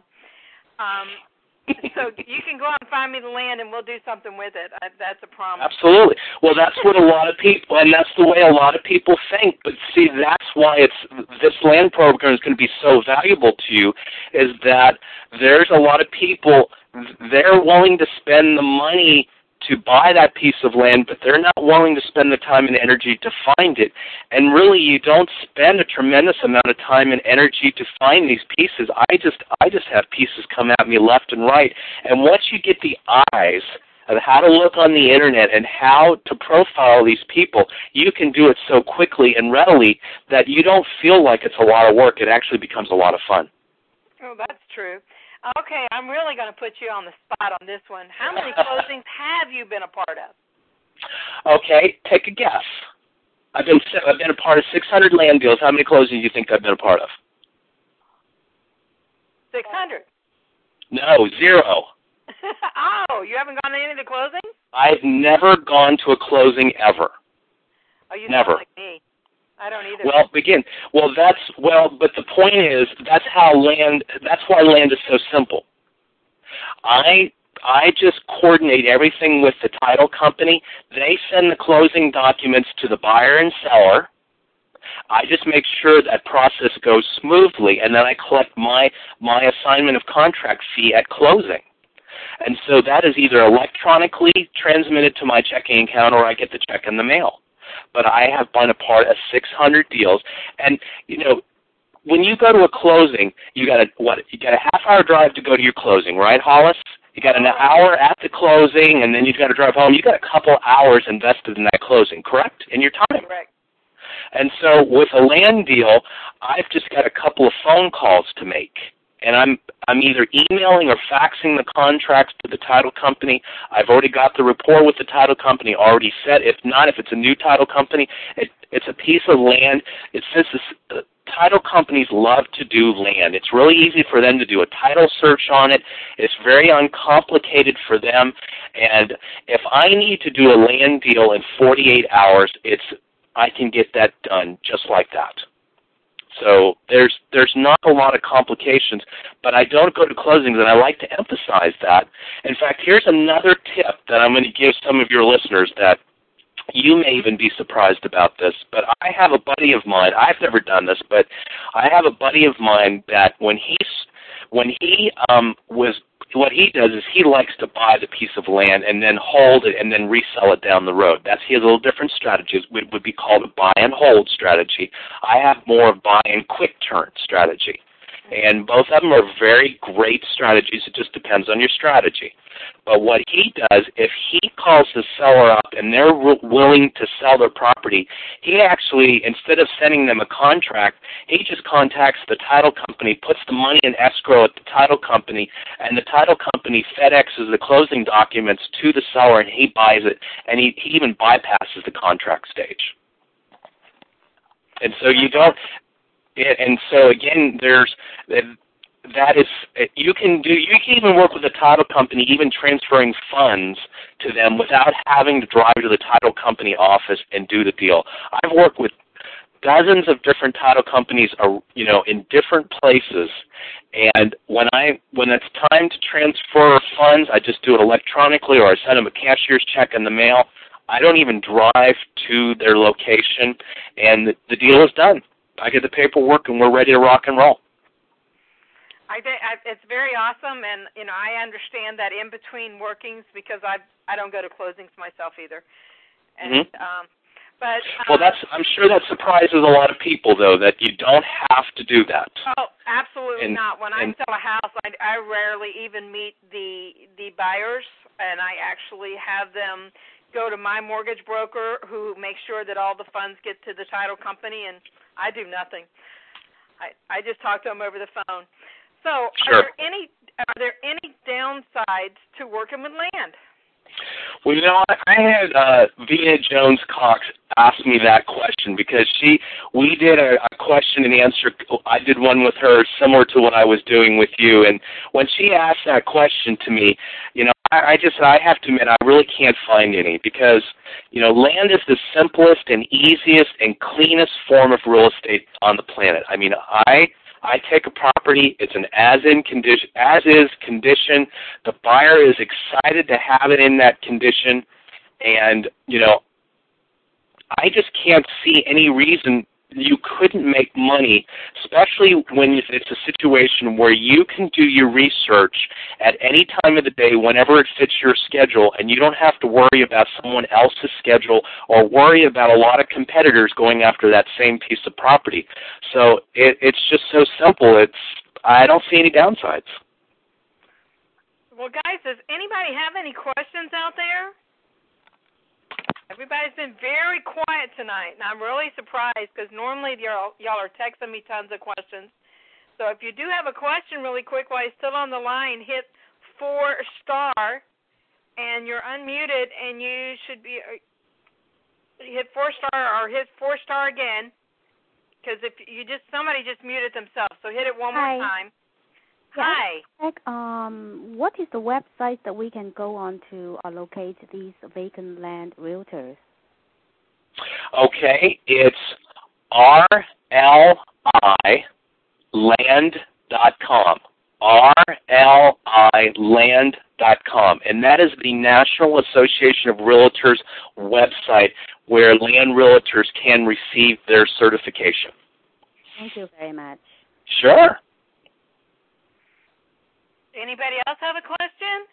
So you can go out and find me the land, and we'll do something with it. That's a promise. Absolutely. Well, that's what a lot of people, and that's the way a lot of people think. But see, that's why this land program is going to be so valuable to you, is that there's a lot of people, they're willing to spend the money to buy that piece of land, but they're not willing to spend the time and energy to find it. And really, you don't spend a tremendous amount of time and energy to find these pieces. I just have pieces come at me left and right. And once you get the eyes of how to look on the internet and how to profile these people, you can do it so quickly and readily that you don't feel like it's a lot of work. It actually becomes a lot of fun. Oh, that's true. Okay, I'm really going to put you on the spot on this one. How many closings have you been a part of? Okay, take a guess. I've been a part of 600 land deals. How many closings do you think I've been a part of? 600. No, 0. Oh, you haven't gone to any of the closings? I've never gone to a closing ever. Oh, you never. Sound like me. I don't either. But the point is, that's why land is so simple. I just coordinate everything with the title company. They send the closing documents to the buyer and seller. I just make sure that process goes smoothly, and then I collect my assignment of contract fee at closing. And so that is either electronically transmitted to my checking account or I get the check in the mail. But I have been a part of 600 deals. And, when you go to a closing, you got a half-hour drive to go to your closing, right, Hollis? You got an hour at the closing, and then you've got to drive home. You got a couple hours invested in that closing, correct, in your time? Correct. And so with a land deal, I've just got a couple of phone calls to make. And I'm either emailing or faxing the contracts to the title company. I've already got the rapport with the title company already set. If not, if it's a new title company, it's a piece of land. Title companies love to do land. It's really easy for them to do a title search on it. It's very uncomplicated for them. And if I need to do a land deal in 48 hours, I can get that done just like that. So there's not a lot of complications, but I don't go to closings, and I like to emphasize that. In fact, here's another tip that I'm going to give some of your listeners that you may even be surprised about this, but I have a buddy of mine. I've never done this, but I have a buddy of mine that when he was what he does is he likes to buy the piece of land and then hold it and then resell it down the road. He has a little different strategy. It would be called a buy and hold strategy. I have more of buy and quick turn strategy. And both of them are very great strategies. It just depends on your strategy. But what he does, if he calls the seller up and they're willing to sell their property, he actually, instead of sending them a contract, he just contacts the title company, puts the money in escrow at the title company, and the title company FedExes the closing documents to the seller, and he buys it, and he even bypasses the contract stage. And so you don't... And so again, you can even work with the title company, even transferring funds to them without having to drive to the title company office and do the deal. I've worked with dozens of different title companies, in different places, and when it's time to transfer funds, I just do it electronically, or I send them a cashier's check in the mail. I don't even drive to their location, and the deal is done. I get the paperwork, and we're ready to rock and roll. I think it's very awesome, and I understand that in between workings because I don't go to closings myself either. And I'm sure that surprises a lot of people, though, that you don't have to do that. Oh, absolutely not. When I sell a house, I rarely even meet the buyers, and I actually have them go to my mortgage broker who makes sure that all the funds get to the title company, and I do nothing. I just talk to them over the phone. So sure. Are there any downsides to working with land? Well, I had Vina Jones-Cox ask me that question because we did a question and answer. I did one with her similar to what I was doing with you, and when she asked that question to me, I have to admit I really can't find any because land is the simplest and easiest and cleanest form of real estate on the planet. I mean, I take a property, it's an as-is condition. The buyer is excited to have it in that condition, and, I just can't see any reason you couldn't make money, especially when it's a situation where you can do your research at any time of the day, whenever it fits your schedule, and you don't have to worry about someone else's schedule or worry about a lot of competitors going after that same piece of property. So it's just so simple. I don't see any downsides. Well, guys, does anybody have any questions out there? Everybody's been very quiet tonight, and I'm really surprised because normally y'all are texting me tons of questions. So if you do have a question really quick while you're still on the line, hit 4 star, and you're unmuted, and you should be hit 4 star or hit 4 star again because if you somebody just muted themselves, so hit it one more time. Hi. What is the website that we can go on to locate these vacant land realtors? Okay, it's rliland.com. rliland.com. And that is the National Association of Realtors website where land realtors can receive their certification. Thank you very much. Sure. Anybody else have a question?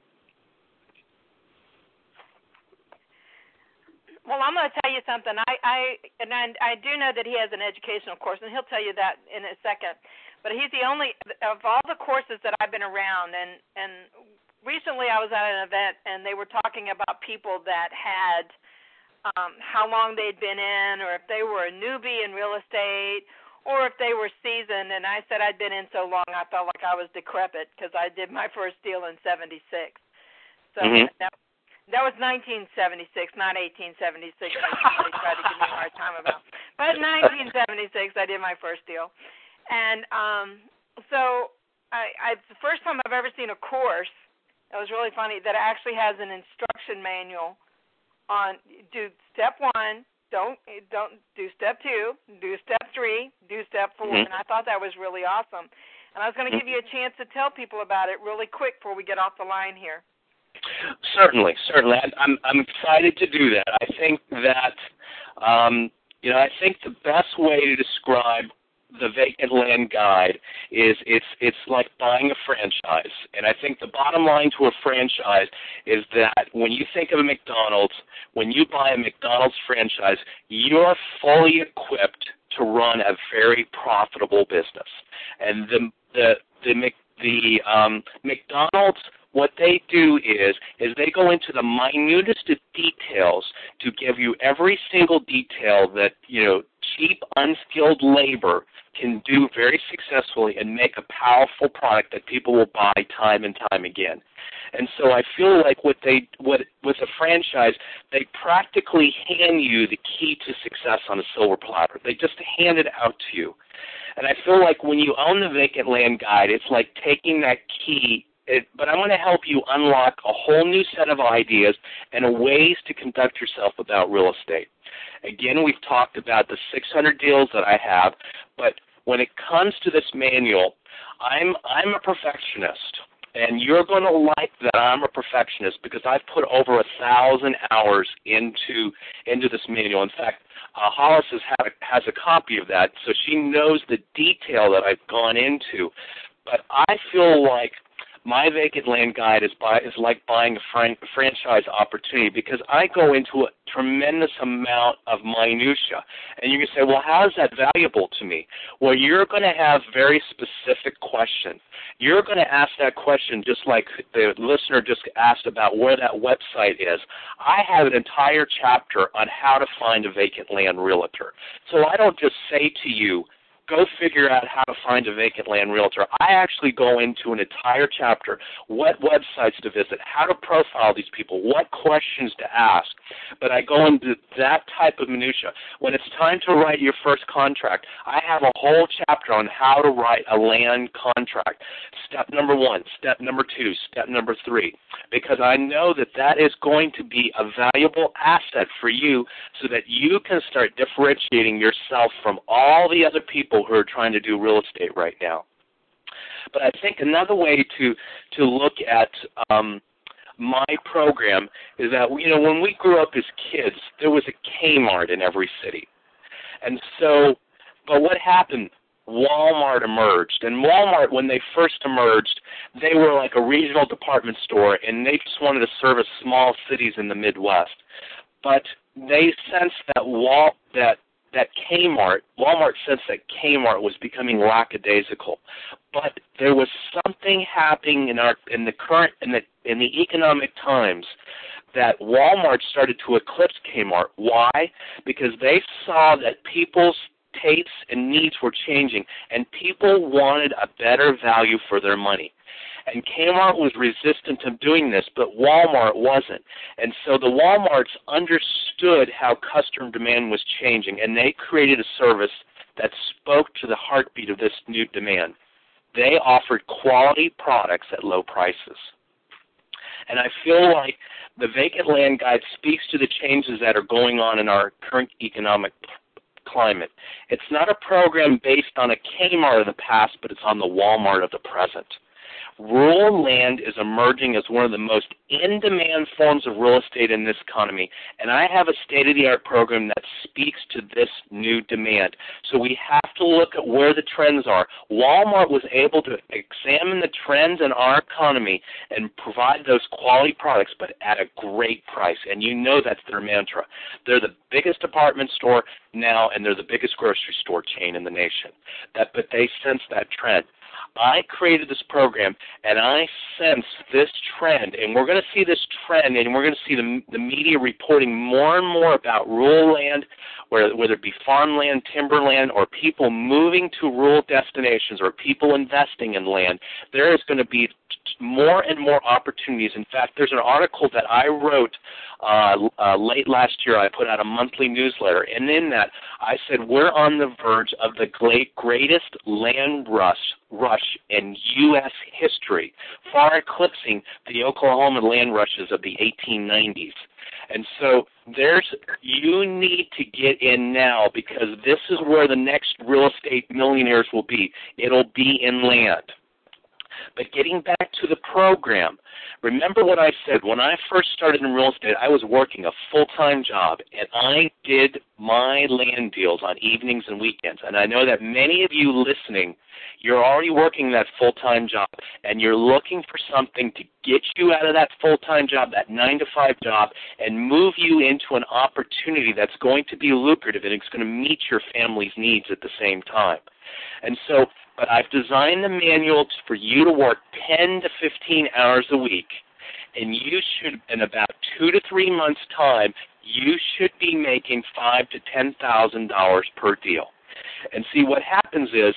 Well, I'm going to tell you something. I do know that he has an educational course, and he'll tell you that in a second. But he's the only of all the courses that I've been around. And recently, I was at an event, and they were talking about people that had how long they'd been in, or if they were a newbie in real estate, or if they were seasoned, and I said I'd been in so long I felt like I was decrepit because I did my first deal in 76. So that was 1976, not 1876. Somebody tried to give me a hard time about. But 1976, I did my first deal. And so it's the first time I've ever seen a course, it was really funny, that actually has an instruction manual on do step 1, Don't do step 2, do step 3, do step 4, and I thought that was really awesome. And I was going to give you a chance to tell people about it really quick before we get off the line here. Certainly. I'm excited to do that. I think that, I think the best way to describe the Vacant Land Guide is it's like buying a franchise. And I think the bottom line to a franchise is that when you think of a McDonald's, when you buy a McDonald's franchise, you're fully equipped to run a very profitable business. And the McDonald's, what they do is they go into the minutest of details to give you every single detail that, cheap, unskilled labor can do very successfully and make a powerful product that people will buy time and time again. And so I feel like with a franchise, they practically hand you the key to success on a silver platter. They just hand it out to you. And I feel like when you own the Vacant Land Guide, it's like taking that key. But I want to help you unlock a whole new set of ideas and ways to conduct yourself about real estate. Again, we've talked about the 600 deals that I have, but when it comes to this manual, I'm a perfectionist. And you're going to like that I'm a perfectionist because I've put over 1,000 hours into this manual. In fact, Hollis has a copy of that, so she knows the detail that I've gone into. But I feel like my Vacant Land Guide is like buying a franchise opportunity because I go into a tremendous amount of minutia. And you can say, well, how is that valuable to me? Well, you're going to have very specific questions. You're going to ask that question just like the listener just asked about where that website is. I have an entire chapter on how to find a vacant land realtor. So I don't just say to you, go figure out how to find a vacant land realtor. I actually go into an entire chapter, what websites to visit, how to profile these people, what questions to ask. But I go into that type of minutia. When it's time to write your first contract, I have a whole chapter on how to write a land contract. Step number 1, step number 2, step number 3. Because I know that is going to be a valuable asset for you so that you can start differentiating yourself from all the other people who are trying to do real estate right now. But I think another way to look at my program is that, when we grew up as kids, there was a Kmart in every city. And so, but what happened? Walmart emerged. And Walmart, when they first emerged, they were like a regional department store, and they just wanted to service small cities in the Midwest. But they sensed that Walmart sensed that Kmart was becoming lackadaisical. But there was something happening in the economic times that Walmart started to eclipse Kmart. Why? Because they saw that people's tastes and needs were changing, and people wanted a better value for their money. And Kmart was resistant to doing this, but Walmart wasn't. And so the Walmarts understood how customer demand was changing, and they created a service that spoke to the heartbeat of this new demand. They offered quality products at low prices. And I feel like the Vacant Land Guide speaks to the changes that are going on in our current economic climate. It's not a program based on a Kmart of the past, but it's on the Walmart of the present. Rural land is emerging as one of the most in-demand forms of real estate in this economy, and I have a state-of-the-art program that speaks to this new demand. So we have to look at where the trends are. Walmart was able to examine the trends in our economy and provide those quality products, but at a great price, and you know that's their mantra. They're the biggest department store now, and they're the biggest grocery store chain in the nation. But they sense that trend. I created this program, and I sense this trend, and we're going to see this trend, and we're going to see the media reporting more and more about rural land, whether it be farmland, timberland, or people moving to rural destinations or people investing in land. There is going to be more and more opportunities. In fact, there's an article that I wrote late last year. I put out a monthly newsletter, and in that I said we're on the verge of the greatest land rush in U.S. history, far eclipsing the Oklahoma land rushes of the 1890s. And so you need to get in now because this is where the next real estate millionaires will be. It'll be in land. But getting back to the program, remember what I said. When I first started in real estate, I was working a full-time job, and I did my land deals on evenings and weekends. And I know that many of you listening, you're already working that full-time job, and you're looking for something to get you out of that full-time job, that 9-to-5 job, and move you into an opportunity that's going to be lucrative and it's going to meet your family's needs at the same time. And so, but I've designed the manual for you to work 10 to 15 hours a week, and you should, in about 2 to 3 months' time, you should be making $5,000 to $10,000 per deal. And see, what happens is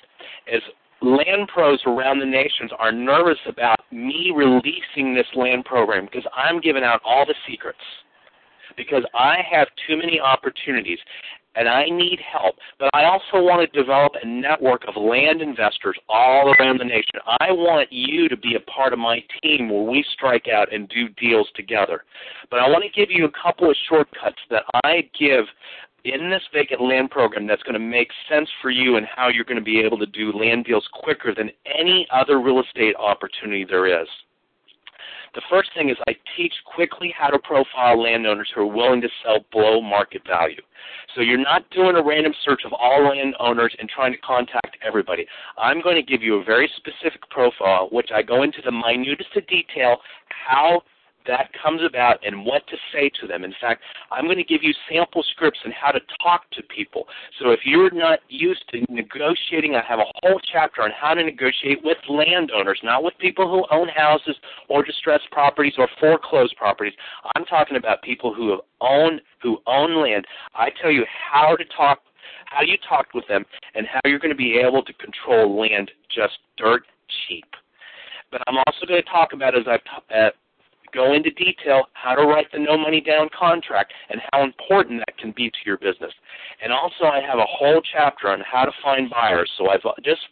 land pros around the nations are nervous about me releasing this land program because I'm giving out all the secrets, because I have too many opportunities and I need help. But I also want to develop a network of land investors all around the nation. I want you to be a part of my team where we strike out and do deals together. But I want to give you a couple of shortcuts that I give in this vacant land program that's going to make sense for you and how you're going to be able to do land deals quicker than any other real estate opportunity there is. The first thing is I teach quickly how to profile landowners who are willing to sell below market value. So you're not doing a random search of all landowners and trying to contact everybody. I'm going to give you a very specific profile, which I go into the minutest of detail how that comes about and what to say to them. In fact, I'm going to give you sample scripts on how to talk to people. So if you're not used to negotiating, I have a whole chapter on how to negotiate with landowners, not with people who own houses or distressed properties or foreclosed properties. I'm talking about people who own land. I tell you how you talk with them and how you're going to be able to control land just dirt cheap. But I'm also going to talk about, as I go into detail, how to write the no money down contract and how important that can be to your business. And also I have a whole chapter on how to find buyers. So I've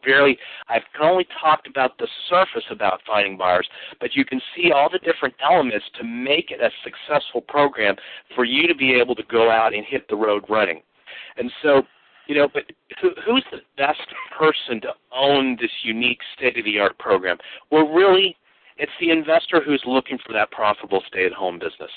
only talked about the surface about finding buyers, but you can see all the different elements to make it a successful program for you to be able to go out and hit the road running. And so, but who's the best person to own this unique state-of-the-art program? Well, really, it's the investor who's looking for that profitable stay-at-home business.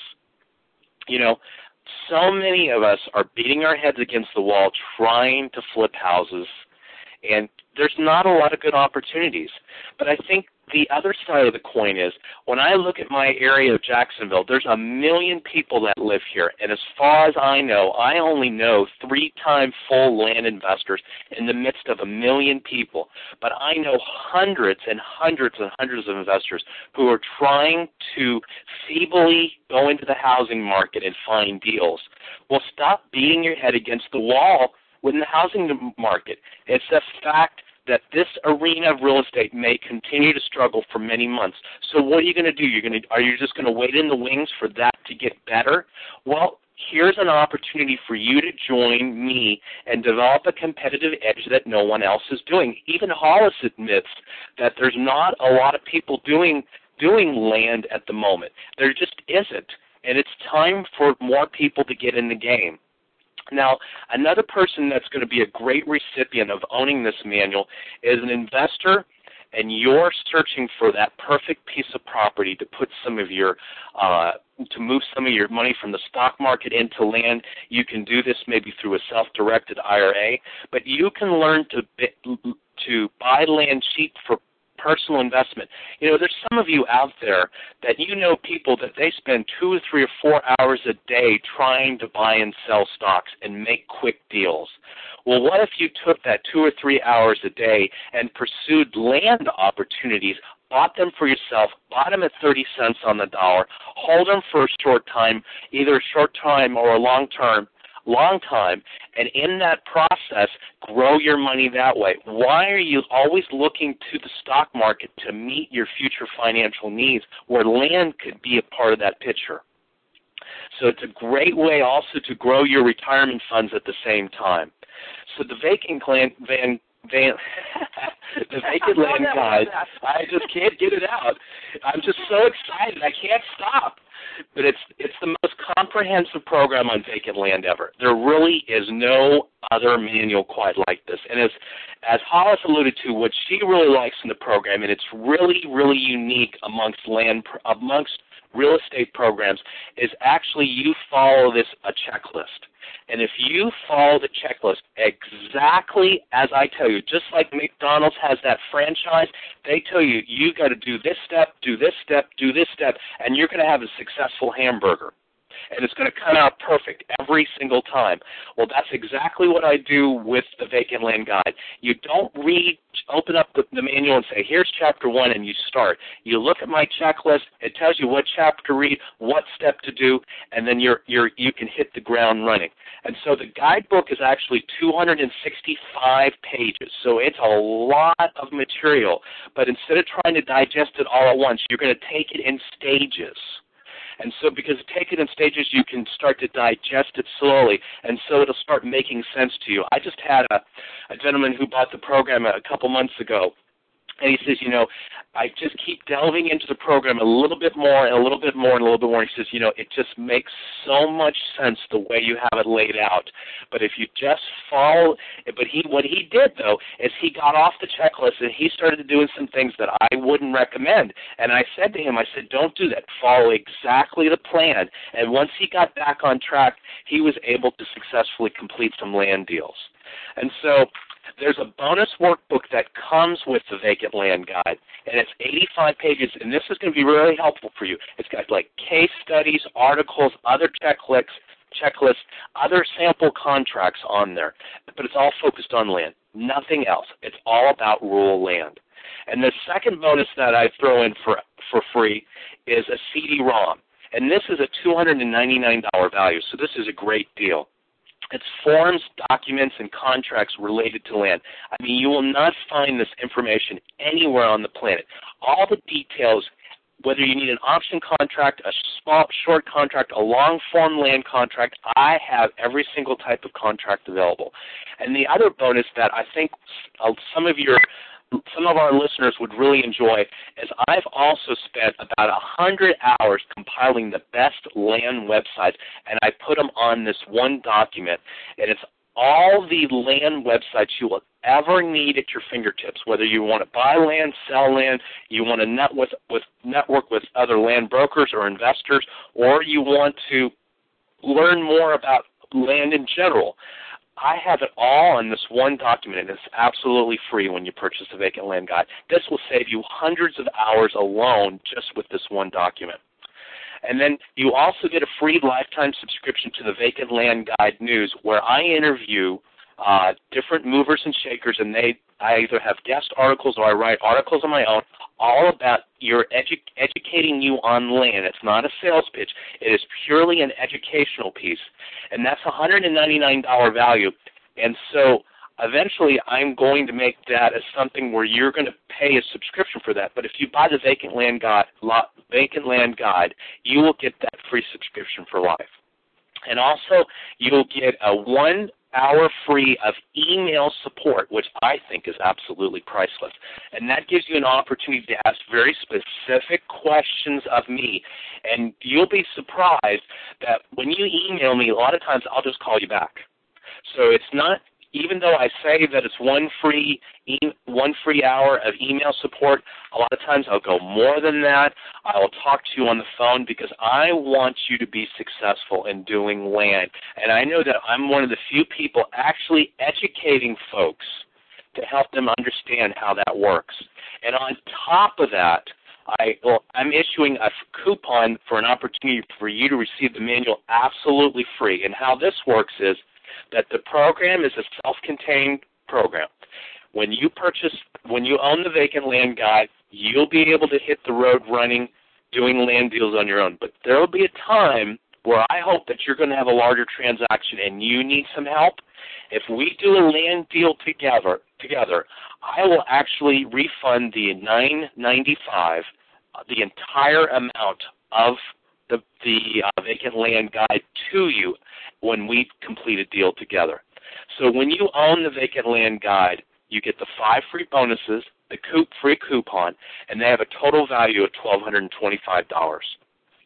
So many of us are beating our heads against the wall trying to flip houses, and there's not a lot of good opportunities. But I think the other side of the coin is, when I look at my area of Jacksonville, there's 1 million people that live here, and as far as I know, I only know 3-time full land investors in the midst of 1 million people. But I know hundreds and hundreds and hundreds of investors who are trying to feebly go into the housing market and find deals. Well, stop beating your head against the wall within the housing market. It's a fact that this arena of real estate may continue to struggle for many months. So what are you going to do? Are you just going to wait in the wings for that to get better? Well, here's an opportunity for you to join me and develop a competitive edge that no one else is doing. Even Hollis admits that there's not a lot of people doing land at the moment. There just isn't. And it's time for more people to get in the game. Now, another person that's going to be a great recipient of owning this manual is an investor, and you're searching for that perfect piece of property to put some of your, to move some of your money from the stock market into land. You can do this maybe through a self-directed IRA, but you can learn to buy land cheap for personal investment. There's some of you out there that people that they spend 2 or 3 or 4 hours a day trying to buy and sell stocks and make quick deals. Well, what if you took that 2 or 3 hours a day and pursued land opportunities, bought them for yourself, bought them at 30 cents on the dollar, hold them for a short time, either a short time or a long time, and in that process, grow your money that way? Why are you always looking to the stock market to meet your future financial needs where land could be a part of that picture? So it's a great way also to grow your retirement funds at the same time. So the vacant land guys, I just can't get it out. I'm just so excited. I can't stop. But it's the most comprehensive program on vacant land ever. There really is no other manual quite like this. And as Hollis alluded to, what she really likes in the program, and it's really, really unique amongst real estate programs, is actually you follow a checklist. And if you follow the checklist exactly as I tell you, just like McDonald's has that franchise, they tell you, you got to do this step, do this step, do this step, and you're going to have a successful hamburger. And it's going to come out perfect every single time. Well, that's exactly what I do with the Vacant Land Guide. You don't open up the manual and say, here's chapter 1, and you start. You look at my checklist. It tells you what chapter to read, what step to do, and then you can hit the ground running. And so the guidebook is actually 265 pages, so it's a lot of material. But instead of trying to digest it all at once, you're going to take it in stages. And so because take it in stages, you can start to digest it slowly, and so it'll start making sense to you. I just had a gentleman who bought the program a couple months ago, and he says, I just keep delving into the program a little bit more and a little bit more and a little bit more. He says, it just makes so much sense the way you have it laid out. But if you just follow, what he did, though, is he got off the checklist and he started doing some things that I wouldn't recommend. And I said to him, don't do that. Follow exactly the plan. And once he got back on track, he was able to successfully complete some land deals. And so there's a bonus workbook that comes with the Vacant Land Guide, and it's 85 pages, and this is going to be really helpful for you. It's got like case studies, articles, other checklists, other sample contracts on there, but it's all focused on land, nothing else. It's all about rural land. And the second bonus that I throw in for free is a CD-ROM, and this is a $299 value, so this is a great deal. It's forms, documents, and contracts related to land. You will not find this information anywhere on the planet. All the details, whether you need an option contract, a small, short contract, a long-form land contract, I have every single type of contract available. And the other bonus that I think some of our listeners would really enjoy is I've also spent about 100 hours compiling the best land websites, and I put them on this one document. And it's all the land websites you will ever need at your fingertips, whether you want to buy land, sell land, you want to network with other land brokers or investors, or you want to learn more about land in general. I have it all in this one document, and it's absolutely free when you purchase the Vacant Land Guide. This will save you hundreds of hours alone just with this one document. And then you also get a free lifetime subscription to the Vacant Land Guide News, where I interview different movers and shakers, and I either have guest articles or I write articles of my own, all about educating you on land. It's not a sales pitch. It is purely an educational piece, and that's $199 value. And so eventually I'm going to make that as something where you're going to pay a subscription for that. But if you buy the Vacant Land Guide, you will get that free subscription for life. And also you'll get a 1 hour free of email support, which I think is absolutely priceless. And that gives you an opportunity to ask very specific questions of me. And you'll be surprised that when you email me, a lot of times I'll just call you back. So it's not, even though I say that it's one free hour of email support, a lot of times I'll go more than that. I will talk to you on the phone because I want you to be successful in doing land. And I know that I'm one of the few people actually educating folks to help them understand how that works. And on top of that, I'm issuing a coupon for an opportunity for you to receive the manual absolutely free. And how this works is that the program is a self-contained program. When you own the Vacant Land Guide, you'll be able to hit the road running, doing land deals on your own. But there will be a time where I hope that you're going to have a larger transaction and you need some help. If we do a land deal together, I will actually refund the $995, the entire amount of the Vacant Land Guide to you when we complete a deal together. So when you own the Vacant Land Guide, you get the 5 free bonuses, the free coupon, and they have a total value of $1,225.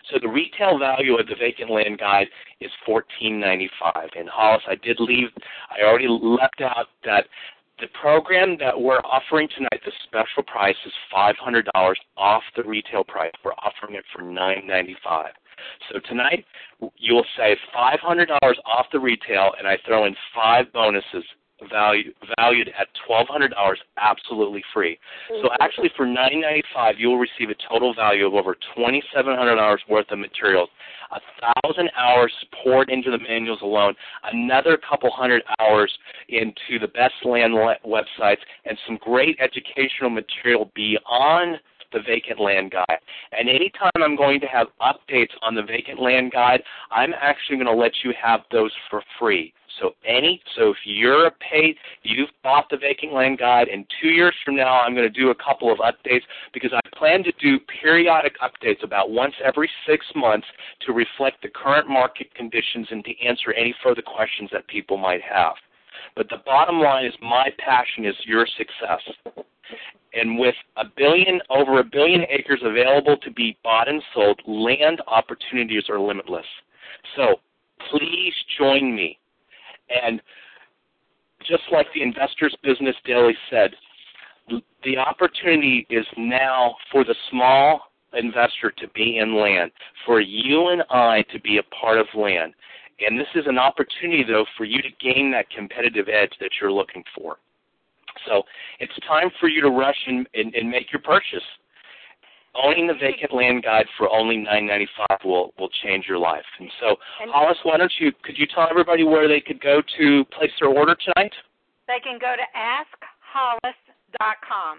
So the retail value of the vacant land guide is $14.95. And Hollis, I already left out that the program that we're offering tonight, the special price is $500 off the retail price. We're offering it for $9.95. So tonight, you'll save $500 off the retail, and I throw in 5 bonuses valued at $1,200, absolutely free. So actually, for $9.95, you'll receive a total value of over $2,700 worth of materials, 1,000 hours poured into the manuals alone, another couple hundred hours into the Best Land websites, and some great educational material beyond the Vacant Land Guide. And anytime I'm going to have updates on the Vacant Land Guide, I'm actually going to let you have those for free. So if you've bought the Vacant Land Guide, and 2 years from now I'm going to do a couple of updates, because I plan to do periodic updates about once every 6 months to reflect the current market conditions and to answer any further questions that people might have. But the bottom line is my passion is your success. And with over a billion acres available to be bought and sold, land opportunities are limitless. So please join me. And just like the Investors Business Daily said, the opportunity is now for the small investor to be in land, for you and I to be a part of land. And this is an opportunity, though, for you to gain that competitive edge that you're looking for. So it's time for you to rush and make your purchase. Owning the Vacant Land Guide for only $9.95 will change your life. And so, Hollis, could you tell everybody where they could go to place their order tonight? They can go to AskHollis.com,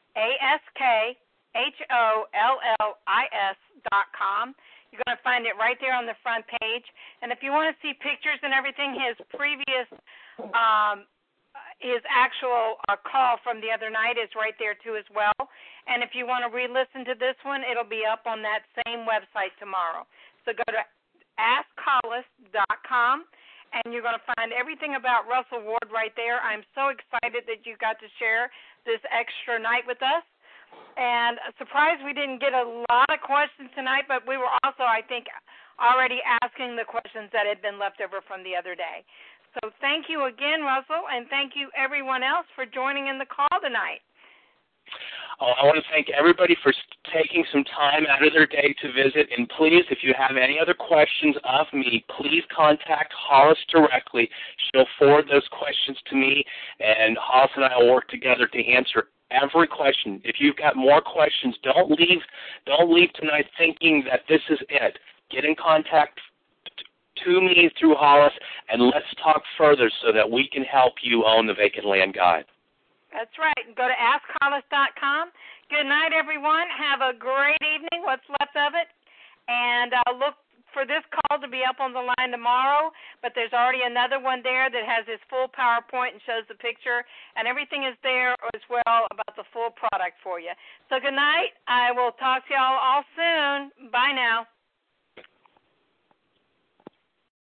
AskHollis.com. You're going to find it right there on the front page. And if you want to see pictures and everything, his actual call from the other night is right there too as well. And if you want to re-listen to this one, it'll be up on that same website tomorrow. So go to AskHollis.com, and you're going to find everything about Russell Ward right there. I'm so excited that you got to share this extra night with us. And surprised we didn't get a lot of questions tonight, but we were also, I think, already asking the questions that had been left over from the other day. So thank you again, Russell, and thank you everyone else for joining in the call tonight. I want to thank everybody for taking some time out of their day to visit. And please, if you have any other questions of me, please contact Hollis directly. She'll forward those questions to me, and Hollis and I will work together to answer every question. If you've got more questions, don't leave tonight thinking that this is it. Get in contact to me through Hollis, and let's talk further so that we can help you own the Vacant Land Guide. That's right. Go to AskHollis.com. Good night, everyone. Have a great evening, what's left of it. And look for this call to be up on the line tomorrow, but there's already another one there that has his full PowerPoint and shows the picture, and everything is there as well about the full product for you. So good night. I will talk to y'all all soon.